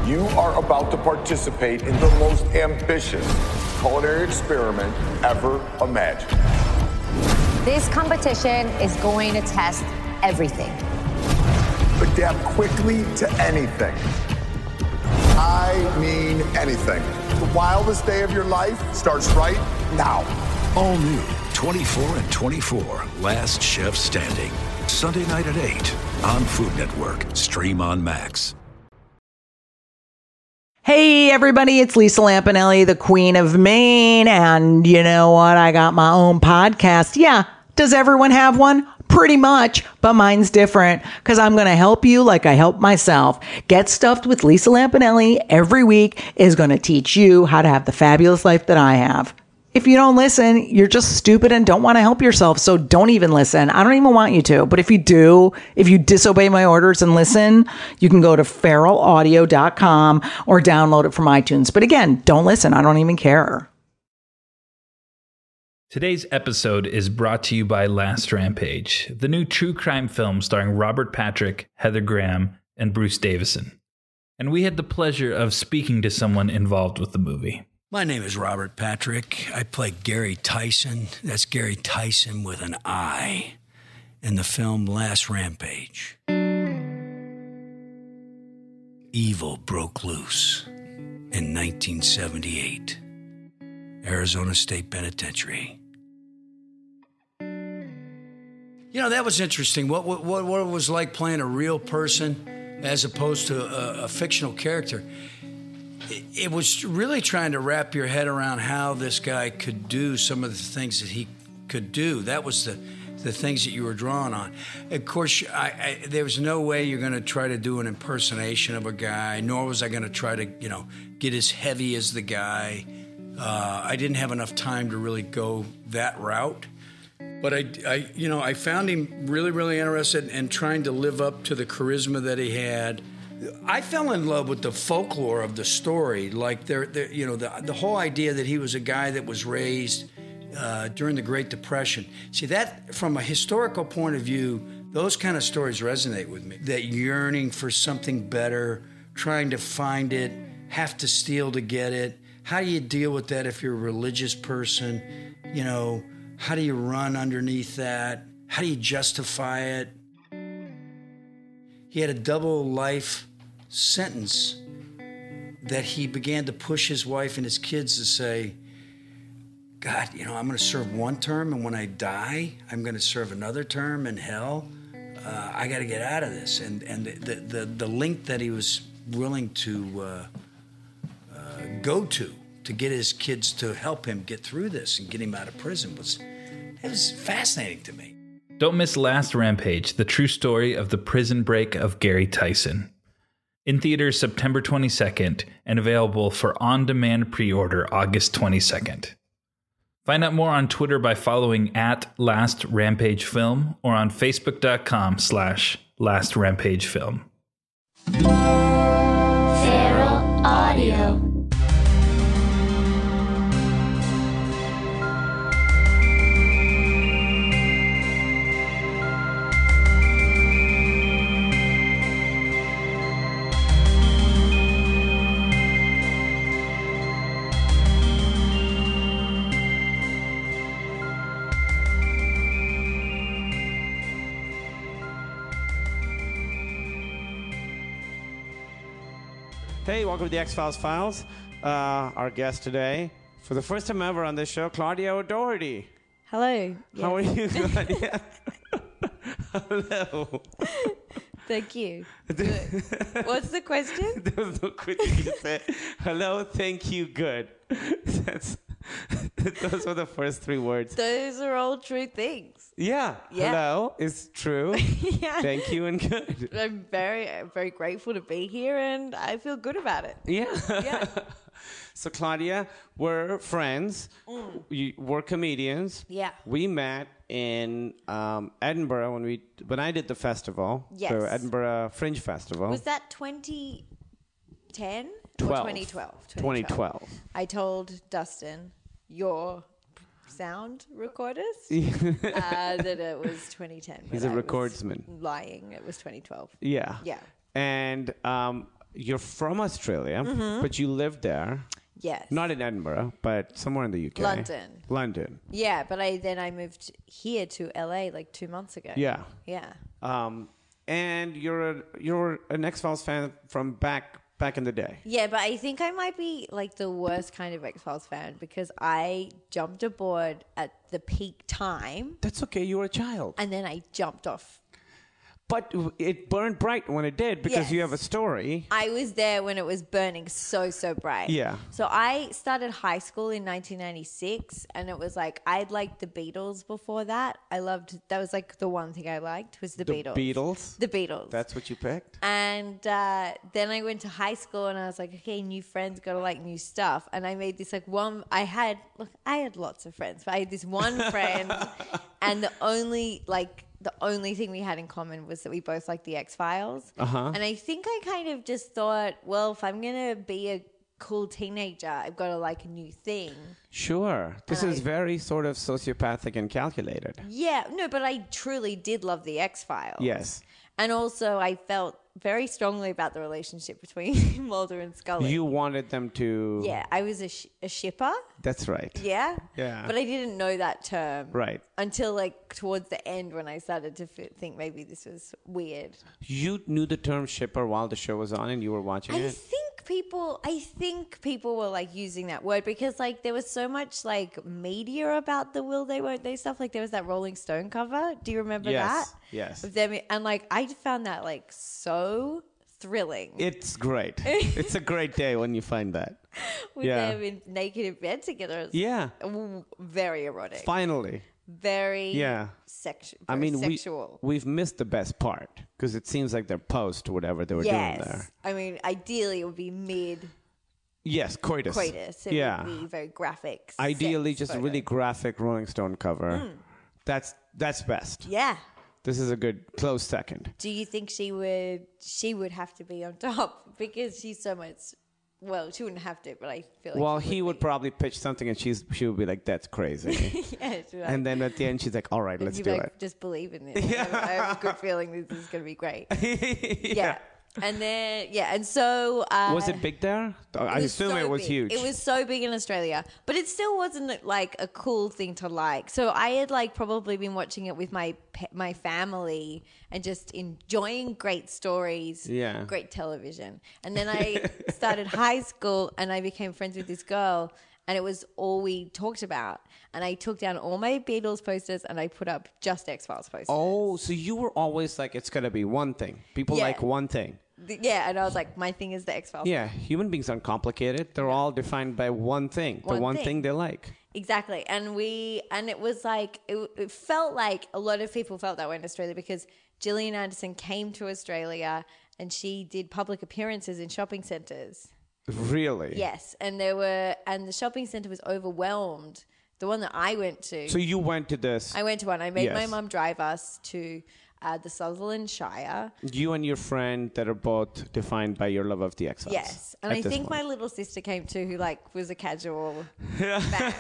You are about to participate in the most ambitious culinary experiment ever imagined. This competition is going to test everything. Adapt quickly to anything. I mean anything. The wildest day of your life starts right now. All new 24 and 24, Last Chef Standing. Sunday night at 8 on Food Network. Stream on Max. Hey everybody, it's Lisa Lampanelli, the Queen of Maine, and you know what? I got my own podcast. Yeah, does everyone have one? Pretty much, but mine's different because I'm going to help you like I help myself. Get Stuffed with Lisa Lampanelli every week is going to teach you how to have the fabulous life that I have. If you don't listen, you're just stupid and don't want to help yourself, so don't even listen. I don't even want you to. But if you do, if you disobey my orders and listen, you can go to feralaudio.com or download it from iTunes. But again, don't listen. I don't even care. Today's episode is brought to you by Last Rampage, the new true crime film starring Robert Patrick, Heather Graham, and Bruce Davison. And we had the pleasure of speaking to someone involved with the movie. My name is Robert Patrick. I play Gary Tyson. That's Gary Tyson with an I in the film Last Rampage. Evil broke loose in 1978. Arizona State Penitentiary. You know, that was interesting. What it was like playing a real person as opposed to a fictional character. It was really trying to wrap your head around how this guy could do some of the things that he could do. That was the things that you were drawing on. Of course, there was no way you're going to try to do an impersonation of a guy, nor was I going to try to, get as heavy as the guy. I didn't have enough time to really go that route. But I found him really, really interested in trying to live up to the charisma that he had. I fell in love with the folklore of the story, like the whole idea that he was a guy that was raised during the Great Depression. See, that from a historical point of view, those kind of stories resonate with me. That yearning for something better, trying to find it, have to steal to get it. How do you deal with that if you're a religious person? How do you run underneath that? How do you justify it? He had a double life sentence that he began to push his wife and his kids to say, God, I'm going to serve one term, and when I die, I'm going to serve another term in hell. I got to get out of this. And the length that he was willing to go to get his kids to help him get through this and get him out of prison was fascinating to me. Don't miss Last Rampage, the true story of the prison break of Gary Tyson. In theaters September 22nd and available for on-demand pre-order August 22nd. Find out more on Twitter by following @LastRampageFilm or on Facebook.com/LastRampageFilm. Feral Audio. Hey, welcome to the X-Files Files. Our guest today, for the first time ever on this show, Claudia O'Doherty. Hello. How are you, Claudia? Hello. Thank you. Good. What's the question? There was no question. You said, hello, thank you, good. Those were the first three words. Those are all true things. Yeah. Hello is true. Yeah. Thank you and good. I'm very, very grateful to be here, and I feel good about it. Yeah. So, Claudia, we're friends. We're comedians. Yeah. We met in Edinburgh when I did the festival. Yes. The Edinburgh Fringe Festival. Was that 2010? 2012. 2012. I told Dustin, your sound recorders, that it was 2010. He's a recordsman. Lying. It was 2012. Yeah. Yeah. And you're from Australia, but you lived there. Yes. Not in Edinburgh, but somewhere in the UK. London. Yeah, but I moved here to LA like 2 months ago. Yeah. Yeah. And you're an X-Files fan from back in the day. Yeah, but I think I might be like the worst kind of X-Files fan because I jumped aboard at the peak time. That's okay. You were a child. And then I jumped off. But it burned bright when it did because you have a story. I was there when it was burning so bright. Yeah. So I started high school in 1996 and it was like I'd liked the Beatles before that. That was like the one thing I liked was the Beatles. The Beatles. That's what you picked? And then I went to high school and I was like, okay, new friends, gotta like new stuff. And I made this like I had lots of friends, but I had this one friend and the only thing we had in common was that we both liked the X-Files. And I think I kind of just thought, well, if I'm going to be a cool teenager, I've got to like a new thing. Sure. This is very sort of sociopathic and calculated. Yeah. No, but I truly did love the X-Files. Yes. And also I felt very strongly about the relationship between Mulder and Scully. You wanted them to... Yeah, I was a shipper. That's right. Yeah? Yeah. But I didn't know that term. Right. Until like towards the end when I started to think maybe this was weird. You knew the term shipper while the show was on and you were watching it? I think people were like using that word because like there was so much like media about the will they won't they stuff. Like there was that Rolling Stone cover. Do you remember that? Yes. Of them, and like I found that like so thrilling. It's great. It's a great day when you find that. With them naked in bed together. It's yeah. Very erotic. Finally. Very sexual. I mean, sexual. We've missed the best part because it seems like they're post whatever they were doing there. I mean, ideally it would be mid. Yes, coitus. It would be very graphic. Ideally, just a really graphic Rolling Stone cover. That's best. Yeah. This is a good close second. Do you think she would have to be on top because she's so much? Well, she wouldn't have to, but I feel like. Well, he would probably pitch something, and she would be like, "That's crazy." And then at the end, she's like, "All right, let's do it." Just believe in this. I have a good feeling this is going to be great. Yeah. And then, and so... was it big there? I assume it was huge. It was so big in Australia. But it still wasn't, like, a cool thing to like. So I had, like, probably been watching it with my family and just enjoying great stories, great television. And then I started high school and I became friends with this girl and it was all we talked about. And I took down all my Beatles posters and I put up just X-Files posters. Oh, so you were always like, it's going to be one thing. People like one thing. Yeah, and I was like, my thing is the X-Files. Yeah, human beings aren't complicated. They're all defined by one thing. The one thing they like. Exactly. And it was like, it felt like a lot of people felt that way in Australia because Gillian Anderson came to Australia and she did public appearances in shopping centres. Really? Yes. And the shopping centre was overwhelmed. The one that I went to. So you went to this? I went to one. I made my mum drive us to the Sutherland Shire. You and your friend that are both defined by your love of the X-Files. Yes. And I think my little sister came too, who like was a casual fan.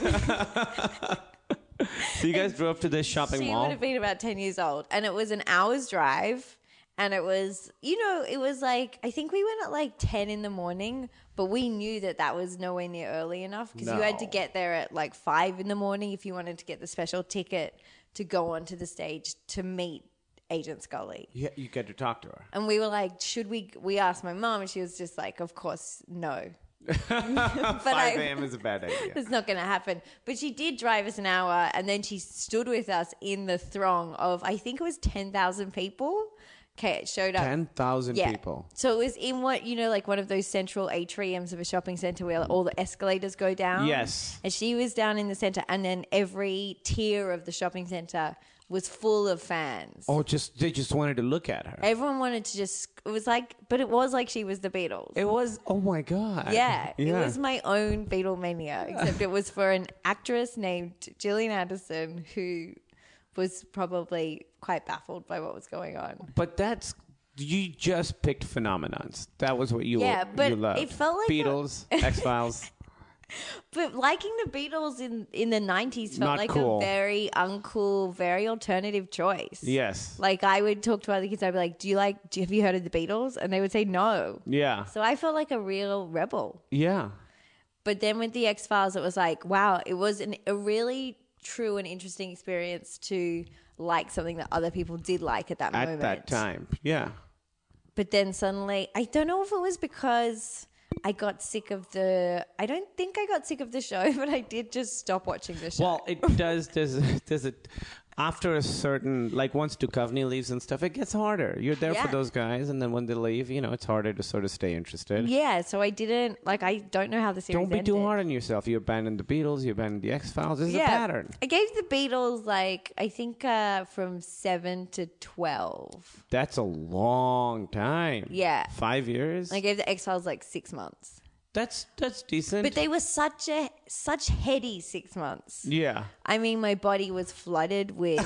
So you guys drove to this shopping mall? She would have been about 10 years old. And it was an hour's drive. And it was, it was like, I think we went at like 10 in the morning, but we knew that was nowhere near early enough because you had to get there at like 5 in the morning if you wanted to get the special ticket to go onto the stage to meet Agent Scully. Yeah, you get to talk to her. And we were like, we asked my mom and she was just like, of course, no. 5 a.m. is a bad idea. It's not going to happen. But she did drive us an hour and then she stood with us in the throng of, I think it was 10,000 people. Okay, it showed up. 10,000 people. So it was in like one of those central atriums of a shopping center where all the escalators go down. Yes. And she was down in the center and then every tier of the shopping center was full of fans. Oh, they just wanted to look at her. Everyone wanted to it was like she was the Beatles. It was, oh my God. Yeah. It was my own Beatlemania, except it was for an actress named Gillian Anderson who was probably quite baffled by what was going on. But you just picked phenomenons. That was what you loved. It felt like Beatles, X-Files. But liking the Beatles in the 90s felt Not like cool. a very uncool, very alternative choice. Yes. Like I would talk to other kids, I'd be like, have you heard of the Beatles? And they would say no. Yeah. So I felt like a real rebel. Yeah. But then with the X-Files, it was like, wow, it was a really true and interesting experience to like something that other people did like at that moment. At that time. Yeah. But then suddenly, I don't know if it was because I got sick of I don't think I got sick of the show, but I did just stop watching the show. Well, it does. There's a after a certain, like once Duchovny leaves and stuff, it gets harder. You're there for those guys, and then when they leave, it's harder to sort of stay interested. Yeah, so I didn't, I don't know how the series Don't be ended. too hard on yourself. You abandoned the Beatles, you abandoned the X-Files. This is a pattern. I gave the Beatles, I think from 7 to 12. That's a long time. Yeah. 5 years? I gave the X-Files 6 months. That's decent. But they were such heady 6 months. Yeah. I mean, my body was flooded with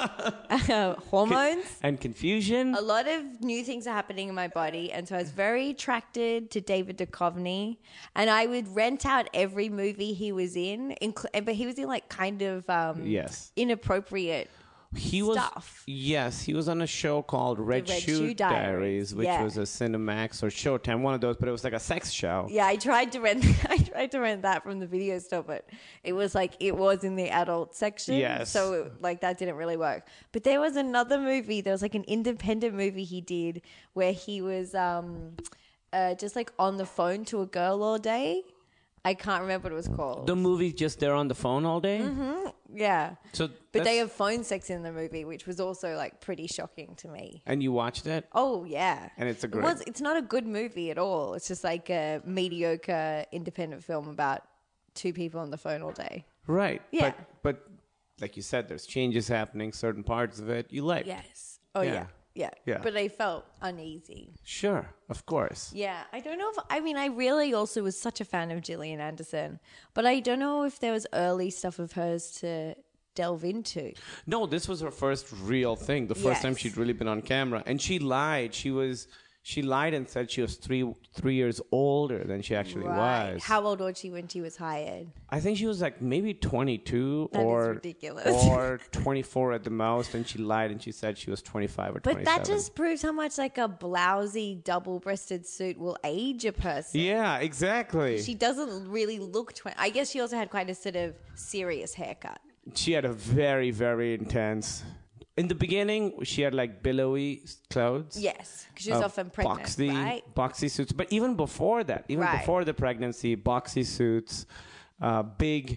hormones. And confusion. A lot of new things are happening in my body. And so I was very attracted to David Duchovny. And I would rent out every movie he was in. But he was in kind of inappropriate stuff. Yes, he was on a show called Red Shoe Diaries, which was a Cinemax or Showtime, one of those, but it was like a sex show. Yeah, I tried to rent that from the video store, but it was it was in the adult section. Yes. So that didn't really work. But there was another movie, there was an independent movie he did where he was just on the phone to a girl all day. I can't remember what it was called. The movie's just there on the phone all day? Mm-hmm. Yeah. But they have phone sex in the movie, which was also pretty shocking to me. And you watched it? Oh, yeah. And it's It's not a good movie at all. It's just a mediocre independent film about two people on the phone all day. Right. Yeah. But like you said, there's changes happening, certain parts of it you like. Yes. Oh, yeah. Yeah. Yeah. But I felt uneasy. Sure, of course. Yeah. I don't know I really also was such a fan of Gillian Anderson, but I don't know if there was early stuff of hers to delve into. No, this was her first real thing, the first time she'd really been on camera. And she lied. She lied and said she was three years older than she actually was. How old was she when she was hired? I think she was maybe 22 That or is ridiculous. or 24 at the most, and she lied and she said she was 25 or 27. But that just proves how much a blousy double-breasted suit will age a person. Yeah, exactly. She doesn't really look 20. I guess she also had quite a sort of serious haircut. She had a very, very intense. In the beginning, she had Yes, billowy clothes. because she was often pregnant, right? Boxy suits. But even before that, before the pregnancy, boxy suits, big,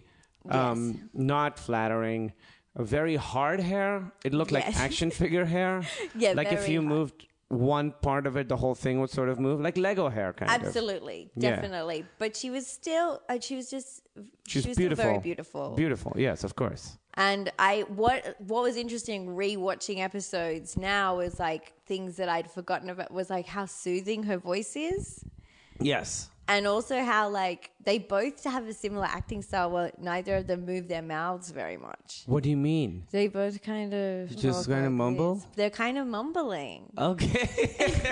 not flattering, very hard hair. It looked like action figure hair. Yeah, if you moved one part of it, the whole thing would sort of move, like Lego hair kind of. Absolutely, definitely. But she was still, she was beautiful. Still very beautiful. Beautiful, yes, of course. And what was interesting rewatching episodes now is things that I'd forgotten about was how soothing her voice is. Yes. And also how they both have a similar acting style where neither of them move their mouths very much. What do you mean? They both kind of just kind of mumble? They're kind of mumbling. Okay.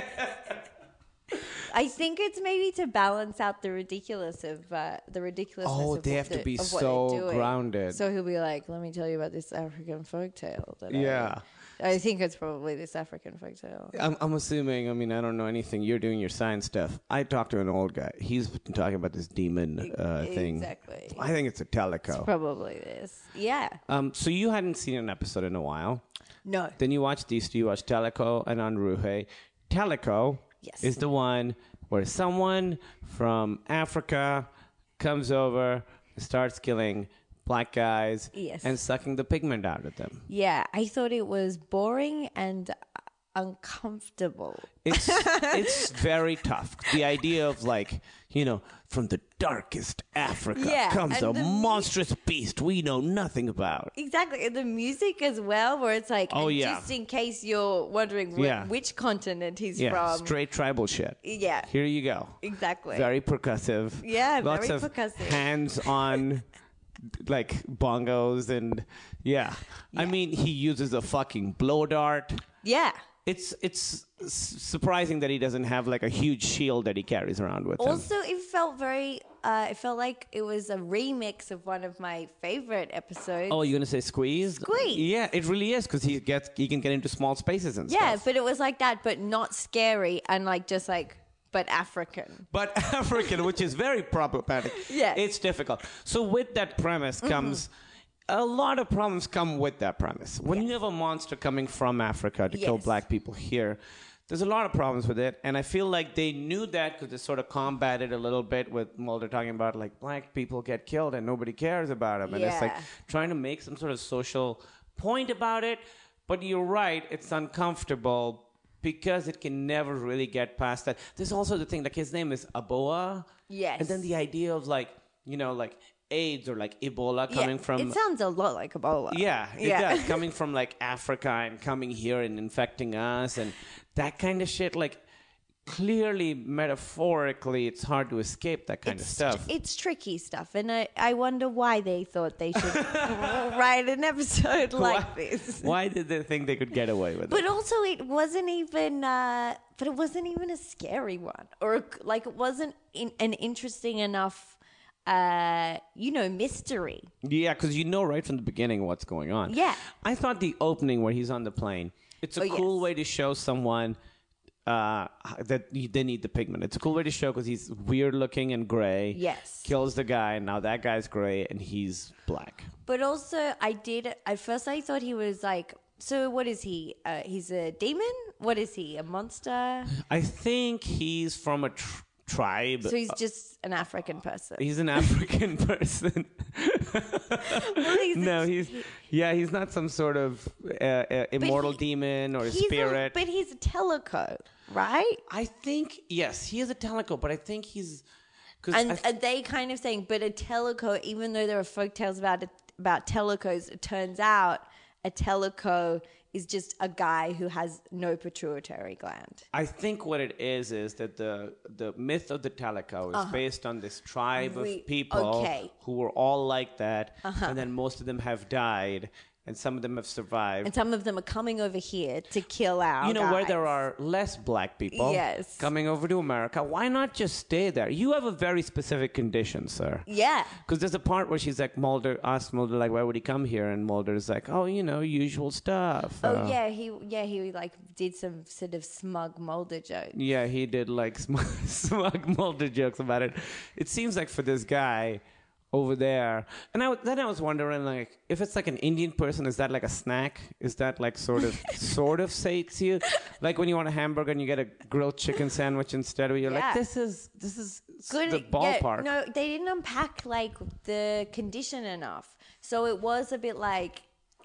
I think it's maybe to balance out the ridiculousness of they have to be so grounded. So he'll be like, "Let me tell you about this African folktale." Yeah. I think it's probably this African folktale. I'm assuming. I don't know anything. You're doing your science stuff. I talked to an old guy. He's been talking about this demon thing. Exactly. I think it's a teleco. It's probably this. Yeah. So you hadn't seen an episode in a while. No. Then you watched these two. You watched Teleco and Anruhe. Teleco is the one where someone from Africa comes over and starts killing black guys and sucking the pigment out of them. Yeah, I thought it was boring and uncomfortable. It's very tough. The idea of from the darkest Africa comes a monstrous beast we know nothing about. Exactly. And the music as well, where it's just in case you're wondering which continent he's from. Straight tribal shit. Yeah. Here you go. Exactly. Very percussive. Yeah, Lots very of percussive. hands-on bongos and I mean, he uses a fucking blow dart. Yeah. It's surprising that he doesn't have a huge shield that he carries around with him. Also, it felt very. It felt like it was a remix of one of my favorite episodes. Oh, you're gonna say Squeeze? Squeeze. Yeah, it really is because he can get into small spaces and yeah, stuff. but it was like that, but not scary and like just like. But African. But African, which is very problematic. Yes. It's difficult. So with that premise comes... A lot of problems come with that premise. When you have a monster coming from Africa to kill black people here, there's a lot of problems with it. And I feel like they knew that because they sort of combated a little bit with Mulder talking about, like, black people get killed and nobody cares about them. And it's like trying to make some sort of social point about it. But you're right, it's uncomfortable because it can never really get past that. There's also the thing, like, his name is Aboa. Yes. And then the idea of, like, you know, like, AIDS or like Ebola coming from... It sounds a lot like Ebola. Yeah, it does. Coming from like Africa and coming here and infecting us and that kind of shit. Like clearly, metaphorically, it's hard to escape that kind of stuff. It's tricky stuff. And I wonder why they thought they should write an episode like this. Why did they think they could get away with it? But also it wasn't even... but it wasn't even a scary one. Or like it wasn't an interesting enough... mystery. Yeah, because you know right from the beginning what's going on. Yeah. I thought the opening where he's on the plane, it's a cool way to show someone that they need the pigment. It's a cool way to show because he's weird looking and gray. Yes. Kills the guy, and now that guy's gray and he's black. But also, at first I thought he was like, so what is he? He's a demon? What is he? A monster? I think he's from a tribe. So he's just an African person. He's an African person. He's not some sort of immortal demon or spirit. But he's a teleco, right? I think, yes, he is a teleco, but I think he's... And are they kind of saying, but a teleco, even though there are folktales about telecos, it turns out a teleco is just a guy who has no pituitary gland. I think what it is that the myth of the teleco is based on this tribe of people who were all like that, and then most of them have died, and some of them have survived. And some of them are coming over here to kill our guys. Where there are less black people coming over to America, why not just stay there? You have a very specific condition, sir. Yeah. Because there's a part where she's like, asks Mulder, like, why would he come here? And Mulder's like, oh, usual stuff. He like did some sort of smug Mulder joke. Yeah, he did like smug Mulder jokes about it. It seems like for this guy... over there. And then I was wondering, like, if it's like an Indian person, is that like a snack? Is that like sort of sates you? Like when you want a hamburger and you get a grilled chicken sandwich instead of, you're like, this is good, the ballpark. Yeah, no, they didn't unpack like the condition enough. So it was a bit like,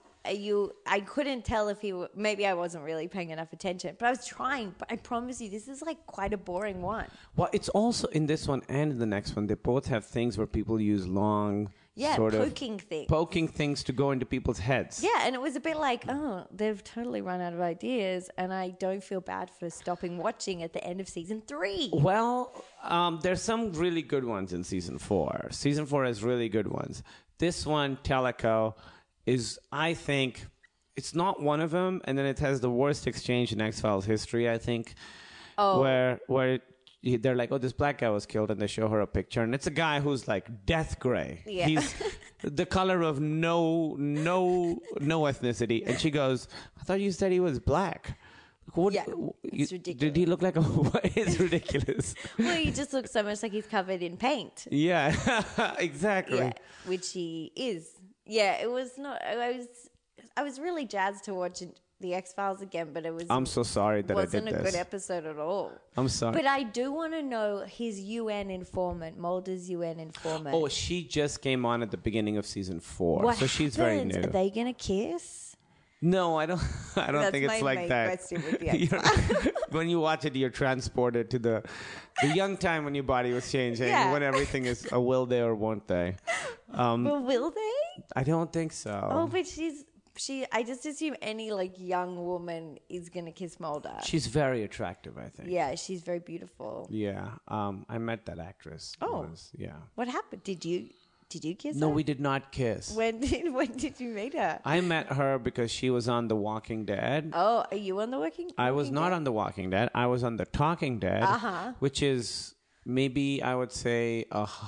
I couldn't tell if maybe I wasn't really paying enough attention, but I was trying. But I promise you, this is like quite a boring one. Well, it's also in this one and in the next one, they both have things where people use long, poking things to go into people's heads. Yeah, and it was a bit like, oh, they've totally run out of ideas, and I don't feel bad for stopping watching at the end of season 3. Well, there's some really good ones in season 4. Season 4 has really good ones. This one, Teleco, is, I think, it's not one of them, and then it has the worst exchange in X-Files history, I think, where they're like, oh, this black guy was killed, and they show her a picture, and it's a guy who's like death gray. Yeah. He's the color of no ethnicity, and she goes, I thought you said he was black. It's ridiculous. Did he look like it's ridiculous. Well, he just looks so much like he's covered in paint. Yeah, exactly. Yeah, which he is. Yeah, it was not. I was really jazzed to watch the X-Files again, but it was. I'm so sorry that I did this. Wasn't a good episode at all. I'm sorry. But I do want to know his UN informant, Mulder's UN informant. Oh, she just came on at the beginning of season 4, so she's very new. Are they gonna kiss? No, I don't. I don't think it's like that. That's my main question with the X-Files. When you watch it, you're transported to the young time when your body was changing, when everything is a will they or won't they. But will they? I don't think so. Oh, but I just assume any like young woman is gonna kiss Mulder. She's very attractive, I think. Yeah, she's very beautiful. Yeah, I met that actress. Oh, What happened? Did you kiss her? No, we did not kiss. When did you meet her? I met her because she was on The Walking Dead. Oh, are you on The Walking Dead? I was not on The Walking Dead. I was on The Talking Dead, which is maybe I would say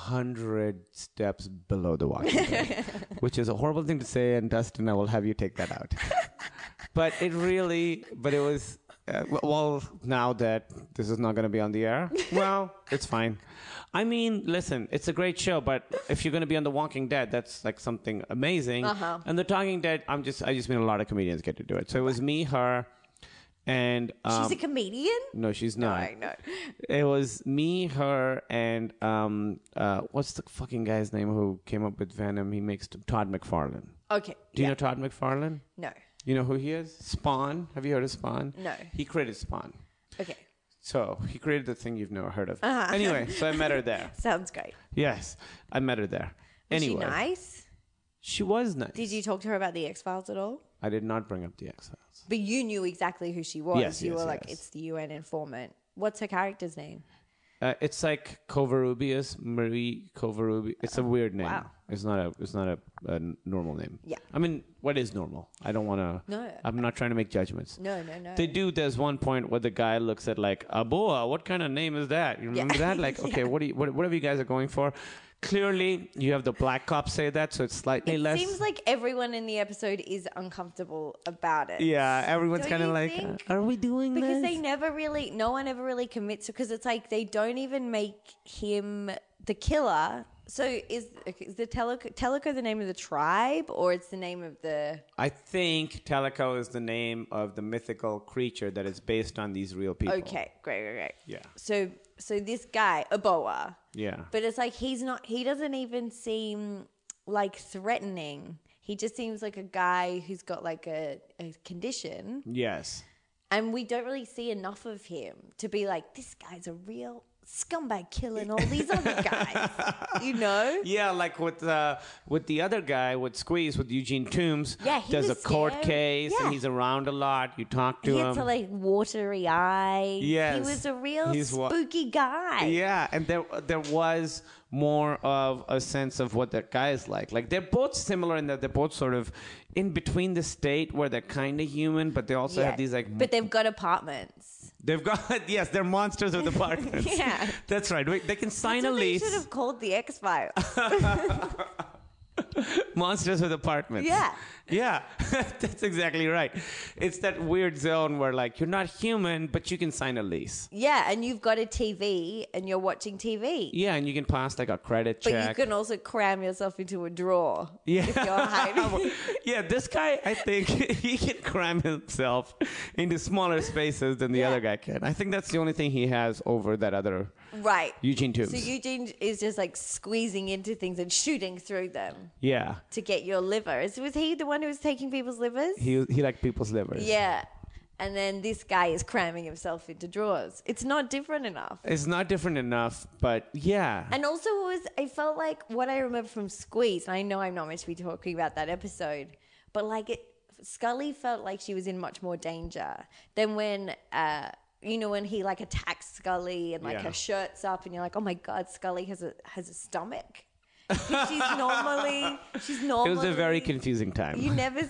100 steps below The Walking Dead, which is a horrible thing to say. And Dustin, I will have you take that out. But it was, well, now that this is not going to be on the air, well, it's fine. I mean, listen, it's a great show, but if you're going to be on The Walking Dead, that's like something amazing. And The Talking Dead, I just mean a lot of comedians get to do it. So it was me, her, and... she's a comedian? No, she's not. No, I know. It was me, her, and what's the fucking guy's name who came up with Venom? He makes Todd McFarlane. Okay. Do you know Todd McFarlane? No. You know who he is? Spawn. Have you heard of Spawn? No. He created Spawn. Okay. So he created the thing you've never heard of. Anyway, so I met her there. Sounds great. Yes, I met her there. Was anyway, she nice? She was nice. Did you talk to her about the X-Files at all? I did not bring up the X-Files. But you knew exactly who she was. Yes, you were like, yes. it's the UN informant. What's her character's name? It's like Covarrubias, Marie Covarrubias. It's a weird name. Wow. It's not a normal name. Yeah. I mean, what is normal? I don't want to. No. I'm not trying to make judgments. No. There's one point where the guy looks at like, Aboa, what kind of name is that? You remember that? Like, okay, whatever you guys are going for. Clearly, you have the black cop say that, so it's slightly less. It seems like everyone in the episode is uncomfortable about it. Yeah, everyone's Don't kind of you like, think? are we doing this? Because no one ever really commits to, because it's like they don't even make him the killer. So is the Teleco the name of the tribe, or it's the name of the... I think Teleco is the name of the mythical creature that is based on these real people. Okay, great. Yeah. So this guy, Aboa. Yeah. But it's like he doesn't even seem like threatening. He just seems like a guy who's got like a condition. Yes. And we don't really see enough of him to be like, this guy's a real scumbag killing all these other guys. You know? Yeah, like with the other guy, with Squeeze, with Eugene Toombs. Yeah, he there's was a court scary. case, Yeah. and he's around a lot. You talk to He him. had like watery eyes. Yes. He was a real He's spooky guy. Yeah, and there was more of a sense of what that guy is like. Like, they're both similar in that they're both sort of in between the state where they're kind of human, but they also have these like... But they've got apartments. They've got... Yes, they're monsters with apartments. Yeah. That's right. They can sign a lease. They should have called the X-Files. Monsters with apartments. Yeah. Yeah, that's exactly right. It's that weird zone where, like, you're not human, but you can sign a lease. Yeah, and you've got a TV and you're watching TV. Yeah, and you can pass, like, a credit check. But you can also cram yourself into a drawer Yeah. if you're hiding. Yeah, this guy, I think, he can cram himself into smaller spaces than the other guy can. I think that's the only thing he has over that other Right. Eugene Toombs. So Eugene is just like squeezing into things and shooting through them Yeah. to get your liver. Was he the one who was taking people's livers? He liked people's livers. Yeah. And then this guy is cramming himself into drawers. It's not different enough. It's not different enough, but yeah. And also I felt like what I remember from Squeeze, and I know I'm not meant to be talking about that episode, but like Scully felt like she was in much more danger than when when he like attacks Scully and like her shirt's up and you're like, oh my God, Scully has a stomach. She's normally. It was a very confusing time. You never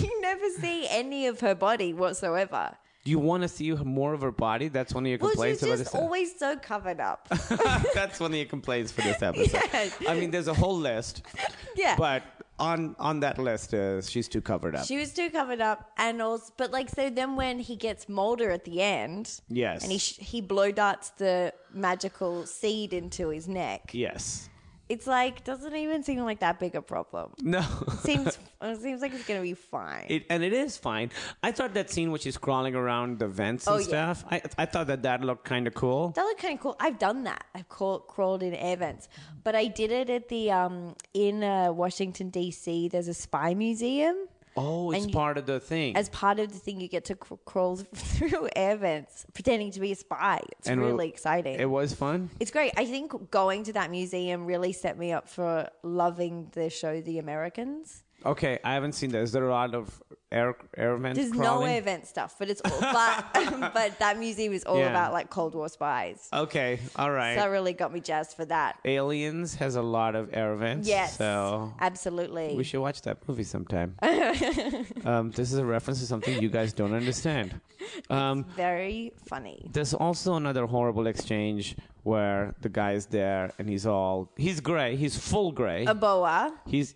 see any of her body whatsoever. Do you want to see more of her body? That's one of your complaints she's about just this. always so covered up. That's one of your complaints for this episode. Yeah. I mean, there's a whole list. Yeah. But on that list is she's too covered up. She was too covered up, and also, but like so. Then when he gets Mulder at the end, Yes. and he blow darts the magical seed into his neck. Yes. It's like doesn't even seem like that big a problem. No. It seems like it's gonna be fine. And it is fine. I thought that scene where she's crawling around the vents and stuff, I thought that looked kind of cool. That looked kind of cool. I've done that. I've crawled in air vents, but I did it at the in Washington D.C. There's a spy museum. Oh, it's part of the thing. As part of the thing, you get to crawl through air vents, pretending to be a spy. It's really exciting. It was fun. It's great. I think going to that museum really set me up for loving the show The Americans. Okay, I haven't seen that. Is there a lot of air vents There's crawling? no air vent stuff, but it's all, but that museum is all about like Cold War spies. Okay, all right. So that really got me jazzed for that. Aliens has a lot of air vents. Yes, so absolutely. we should watch that movie sometime. This is a reference to something you guys don't understand. Very funny. There's also another horrible exchange where the guy is there and he's gray. He's full gray. A boa. He's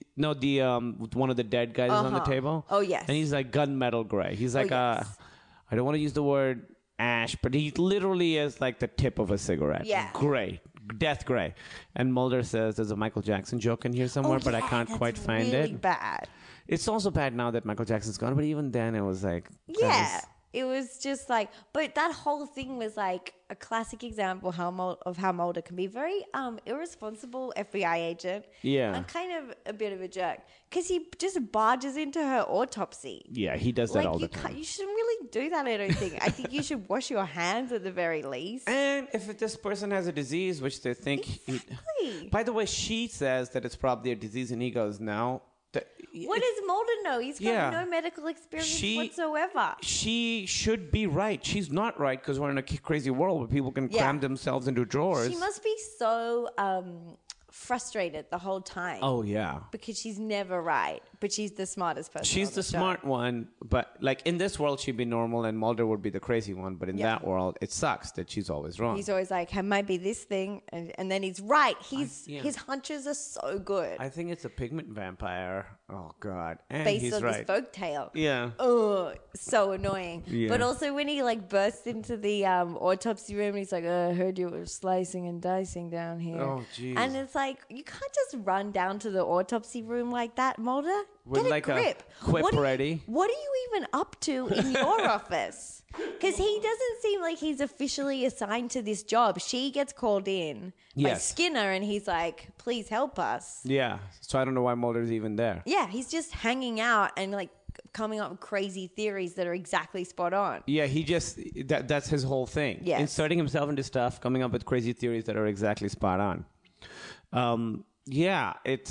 one of the dead guys is on the table. Oh, yes. And he's like gunmetal gray. He's like I don't want to use the word ash, but he literally is like the tip of a cigarette. Yeah. Gray. Death gray. And Mulder says there's a Michael Jackson joke in here somewhere, but I can't quite find it. Really bad. It's also bad now that Michael Jackson's gone, but even then it was like... Yeah. It was just like, but that whole thing was like a classic example of how Mulder can be very irresponsible FBI agent. Yeah. And kind of a bit of a jerk because he just barges into her autopsy. Yeah, he does that all the time. You shouldn't really do that, I don't think. I think you should wash your hands at the very least. And if this person has a disease, which they think... Exactly. By the way, she says that it's probably a disease, and he goes, no. What does Mulder know? He's got no medical experience whatsoever. She should be right. She's not right because we're in a crazy world where people can cram themselves into drawers. She must be so frustrated the whole time. Oh, yeah. Because she's never right, but she's the smartest person. She's the smart one, but like in this world, she'd be normal and Mulder would be the crazy one. But in that world, it sucks that she's always wrong. He's always like, it might be this thing, and then he's right. His hunches are so good. I think it's a pigment vampire. Oh, God. And based he's on right. this folktale. Yeah. Oh, so annoying. Yeah. But also when he like bursts into the autopsy room, and he's like, I heard you were slicing and dicing down here. Oh, jeez. And it's like, you can't just run down to the autopsy room like that, Mulder. With Get like a grip. a quip ready. What are you even up to in your office? Because he doesn't seem like he's officially assigned to this job. She gets called in by Skinner, and he's like, please help us. Yeah. So I don't know why Mulder's even there. Yeah, he's just hanging out and like coming up with crazy theories that are exactly spot on. Yeah, he just, that's his whole thing. Yes. Inserting himself into stuff, coming up with crazy theories that are exactly spot on. Yeah, it's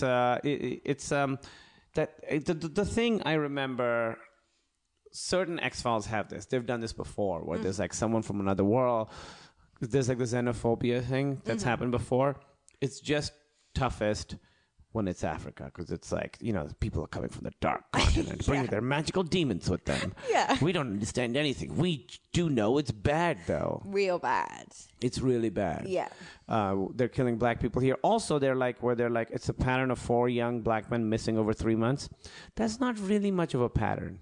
the thing I remember. Certain X-Files have this. They've done this before, where there's like someone from another world. There's like the xenophobia thing that's happened before. It's just toughest when it's Africa, because it's like, you know, people are coming from the dark continent, bringing their magical demons with them. Yeah. We don't understand anything. We do know it's bad, though. Real bad. It's really bad. Yeah. They're killing black people here. Also, they're like, it's a pattern of 4 young black men missing over 3 months. That's not really much of a pattern.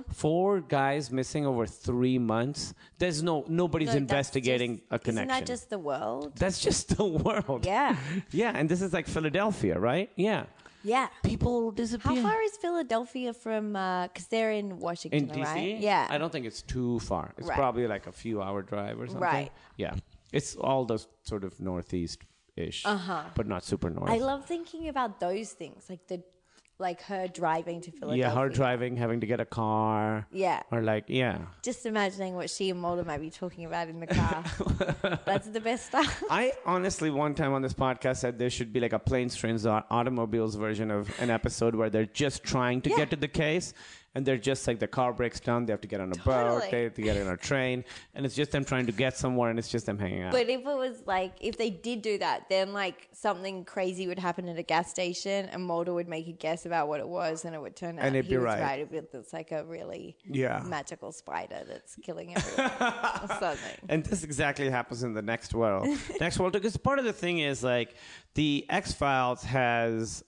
4 guys missing over 3 months. Nobody's investigating a connection. Isn't that just the world? That's just the world. Yeah. Yeah, and this is like Philadelphia, right? Yeah. Yeah. People disappear. How far is Philadelphia from, because they're in Washington, In D.C.? right? Yeah. I don't think it's too far. It's probably like a few hour drive or something. Right. Yeah. It's all those sort of northeast-ish, but not super north. I love thinking about those things, like her driving to Philadelphia. Yeah, her driving, having to get a car. Yeah. Or like, yeah. Just imagining what she and Mulder might be talking about in the car. That's the best stuff. I honestly, one time on this podcast, said there should be like a planes, trains, automobiles version of an episode where they're just trying to get to the case. And they're just like, the car breaks down, they have to get on a boat, they have to get on a train, and it's just them trying to get somewhere, and it's just them hanging out. But if it was like, if they did do that, then like something crazy would happen at a gas station, and Mulder would make a guess about what it was, and it would turn out and he was right. It's like a really magical spider that's killing everyone or something. And this exactly happens in the next world. Next world, because part of the thing is like, the X-Files has...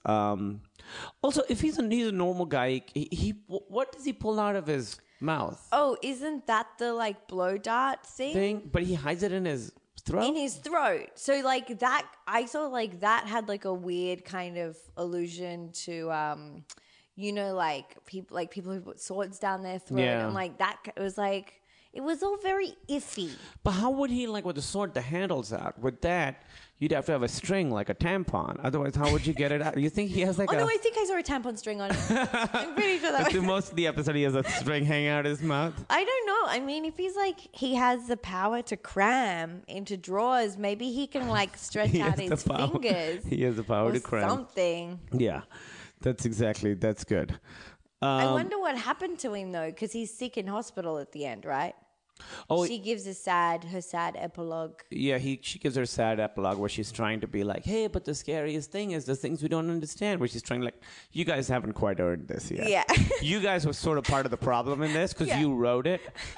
also, if he's a normal guy, what does he pull out of his mouth? Oh, isn't that the like blow dart thing? But he hides it in his throat? In his throat. So like that, I saw like that had like a weird kind of allusion to, you know, like people who put swords down their throat. Yeah. And like that, it was like, it was all very iffy. But how would he, like with the sword, the handle's out? With that, you'd have to have a string like a tampon. Otherwise, how would you get it out? You think he has like no, I think I saw a tampon string on it. I'm pretty sure that was... Most of the episode, he has a string hanging out his mouth. I don't know. I mean, if he's like, he has the power to cram into drawers, maybe he can like stretch out his fingers. He has the power to cram. Something. Yeah, that's good. I wonder what happened to him though, because he's sick in hospital at the end, right? Oh, she gives her sad epilogue. Yeah, she gives her sad epilogue where she's trying to be like, hey, but the scariest thing is the things we don't understand. Where she's trying like, you guys haven't quite earned this yet. Yeah. You guys were sort of part of the problem in this because you wrote it.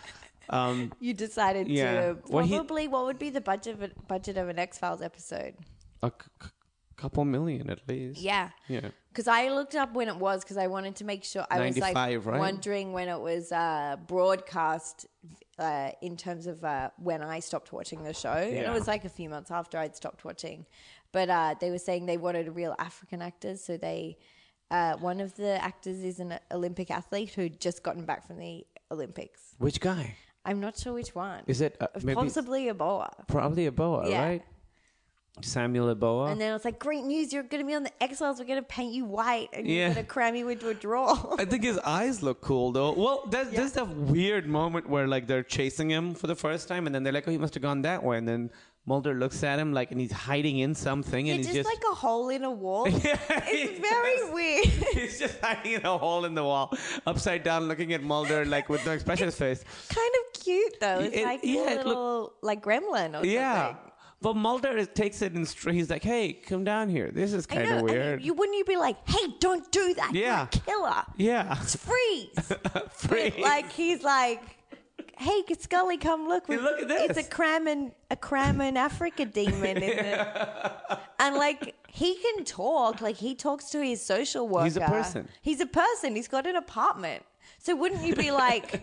You decided Yeah. to Well, probably. What would be the budget of an X-Files episode? A couple million at least. Yeah. Yeah. Because I looked up when it was because I wanted to make sure. I was like 95, right? wondering when it was broadcast in terms of when I stopped watching the show. And it was like a few months after I'd stopped watching. But they were saying they wanted real African actors. So they, one of the actors is an Olympic athlete who'd just gotten back from the Olympics. Which guy? I'm not sure which one. Is it maybe possibly Eboa? Probably Eboa, Yeah. right? Samuel Eboa. And then it was like, great news, you're going to be on the X-Files. We're going to paint you white and Yeah. you're going to cram you into a drawer. I think his eyes look cool though. Well, there's that weird moment where like they're chasing him for the first time, and then they're like, "Oh, he must have gone that way," and then Mulder looks at him like, and he's hiding in something, and It's he's just like a hole in a wall. It's very weird. He's just hiding in a hole in the wall, upside down, looking at Mulder like with no expression on his face. Kind of cute though. It's It- like yeah, a it little like gremlin or Yeah. something. But Mulder takes it and he's like, "Hey, come down here. This is I kind know, of and weird." wouldn't be like, hey, don't do that. Yeah. You're a killer. Yeah. It's freeze. Freeze. But, like he's like, hey, Scully, come look. Look at this. It's a cramming Africa demon, isn't it? And like he can talk. Like he talks to his social worker. He's a person. He's a person. He's got an apartment. So wouldn't you be like,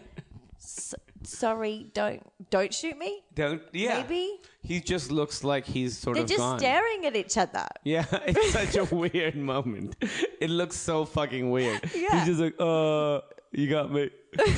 sorry, don't shoot me? Maybe he just looks like he's sort They're of just gone. staring at each other. Yeah, it's such a weird moment. It looks so fucking weird. Yeah. He's just like, you got me.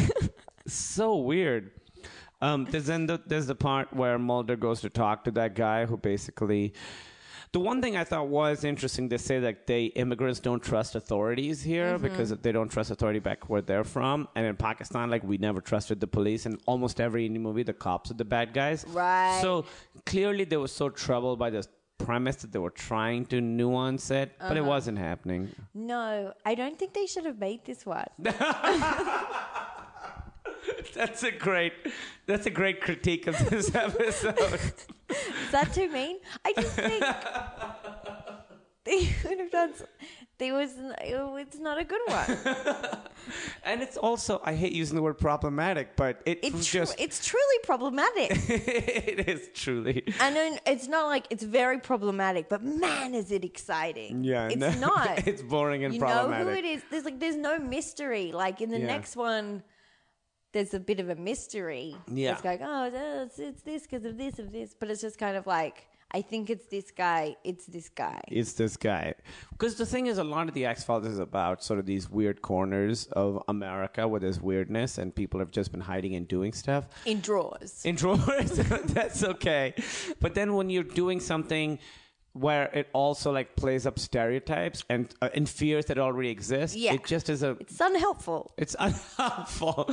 So weird. There's the part where Mulder goes to talk to that guy who basically... The one thing I thought was interesting, they say that immigrants don't trust authorities here because they don't trust authority back where they're from. And in Pakistan, like, we never trusted the police. And almost every Indian movie, the cops are the bad guys. Right. So clearly they were so troubled by this premise that they were trying to nuance it, but it wasn't happening. No, I don't think they should have made this one. That's a great critique of this episode. Is that too mean? I just think they would have done. It's not a good one. And it's also, I hate using the word problematic, but it's truly problematic. It is truly. And then it's not like it's very problematic, but man, is it exciting? Yeah, it's not. It's boring and you problematic. You know who it is. There's no mystery. Like in the next one, there's a bit of a mystery. Yeah. It's like, it's this because of this. But it's just kind of like, I think it's this guy. It's this guy. It's this guy. Because the thing is, a lot of the X-Files is about sort of these weird corners of America where there's weirdness and people have just been hiding and doing stuff. In drawers. That's okay. But then when you're doing something where it also like plays up stereotypes and fears that already exist. Yeah. It just is It's unhelpful. It's unhelpful.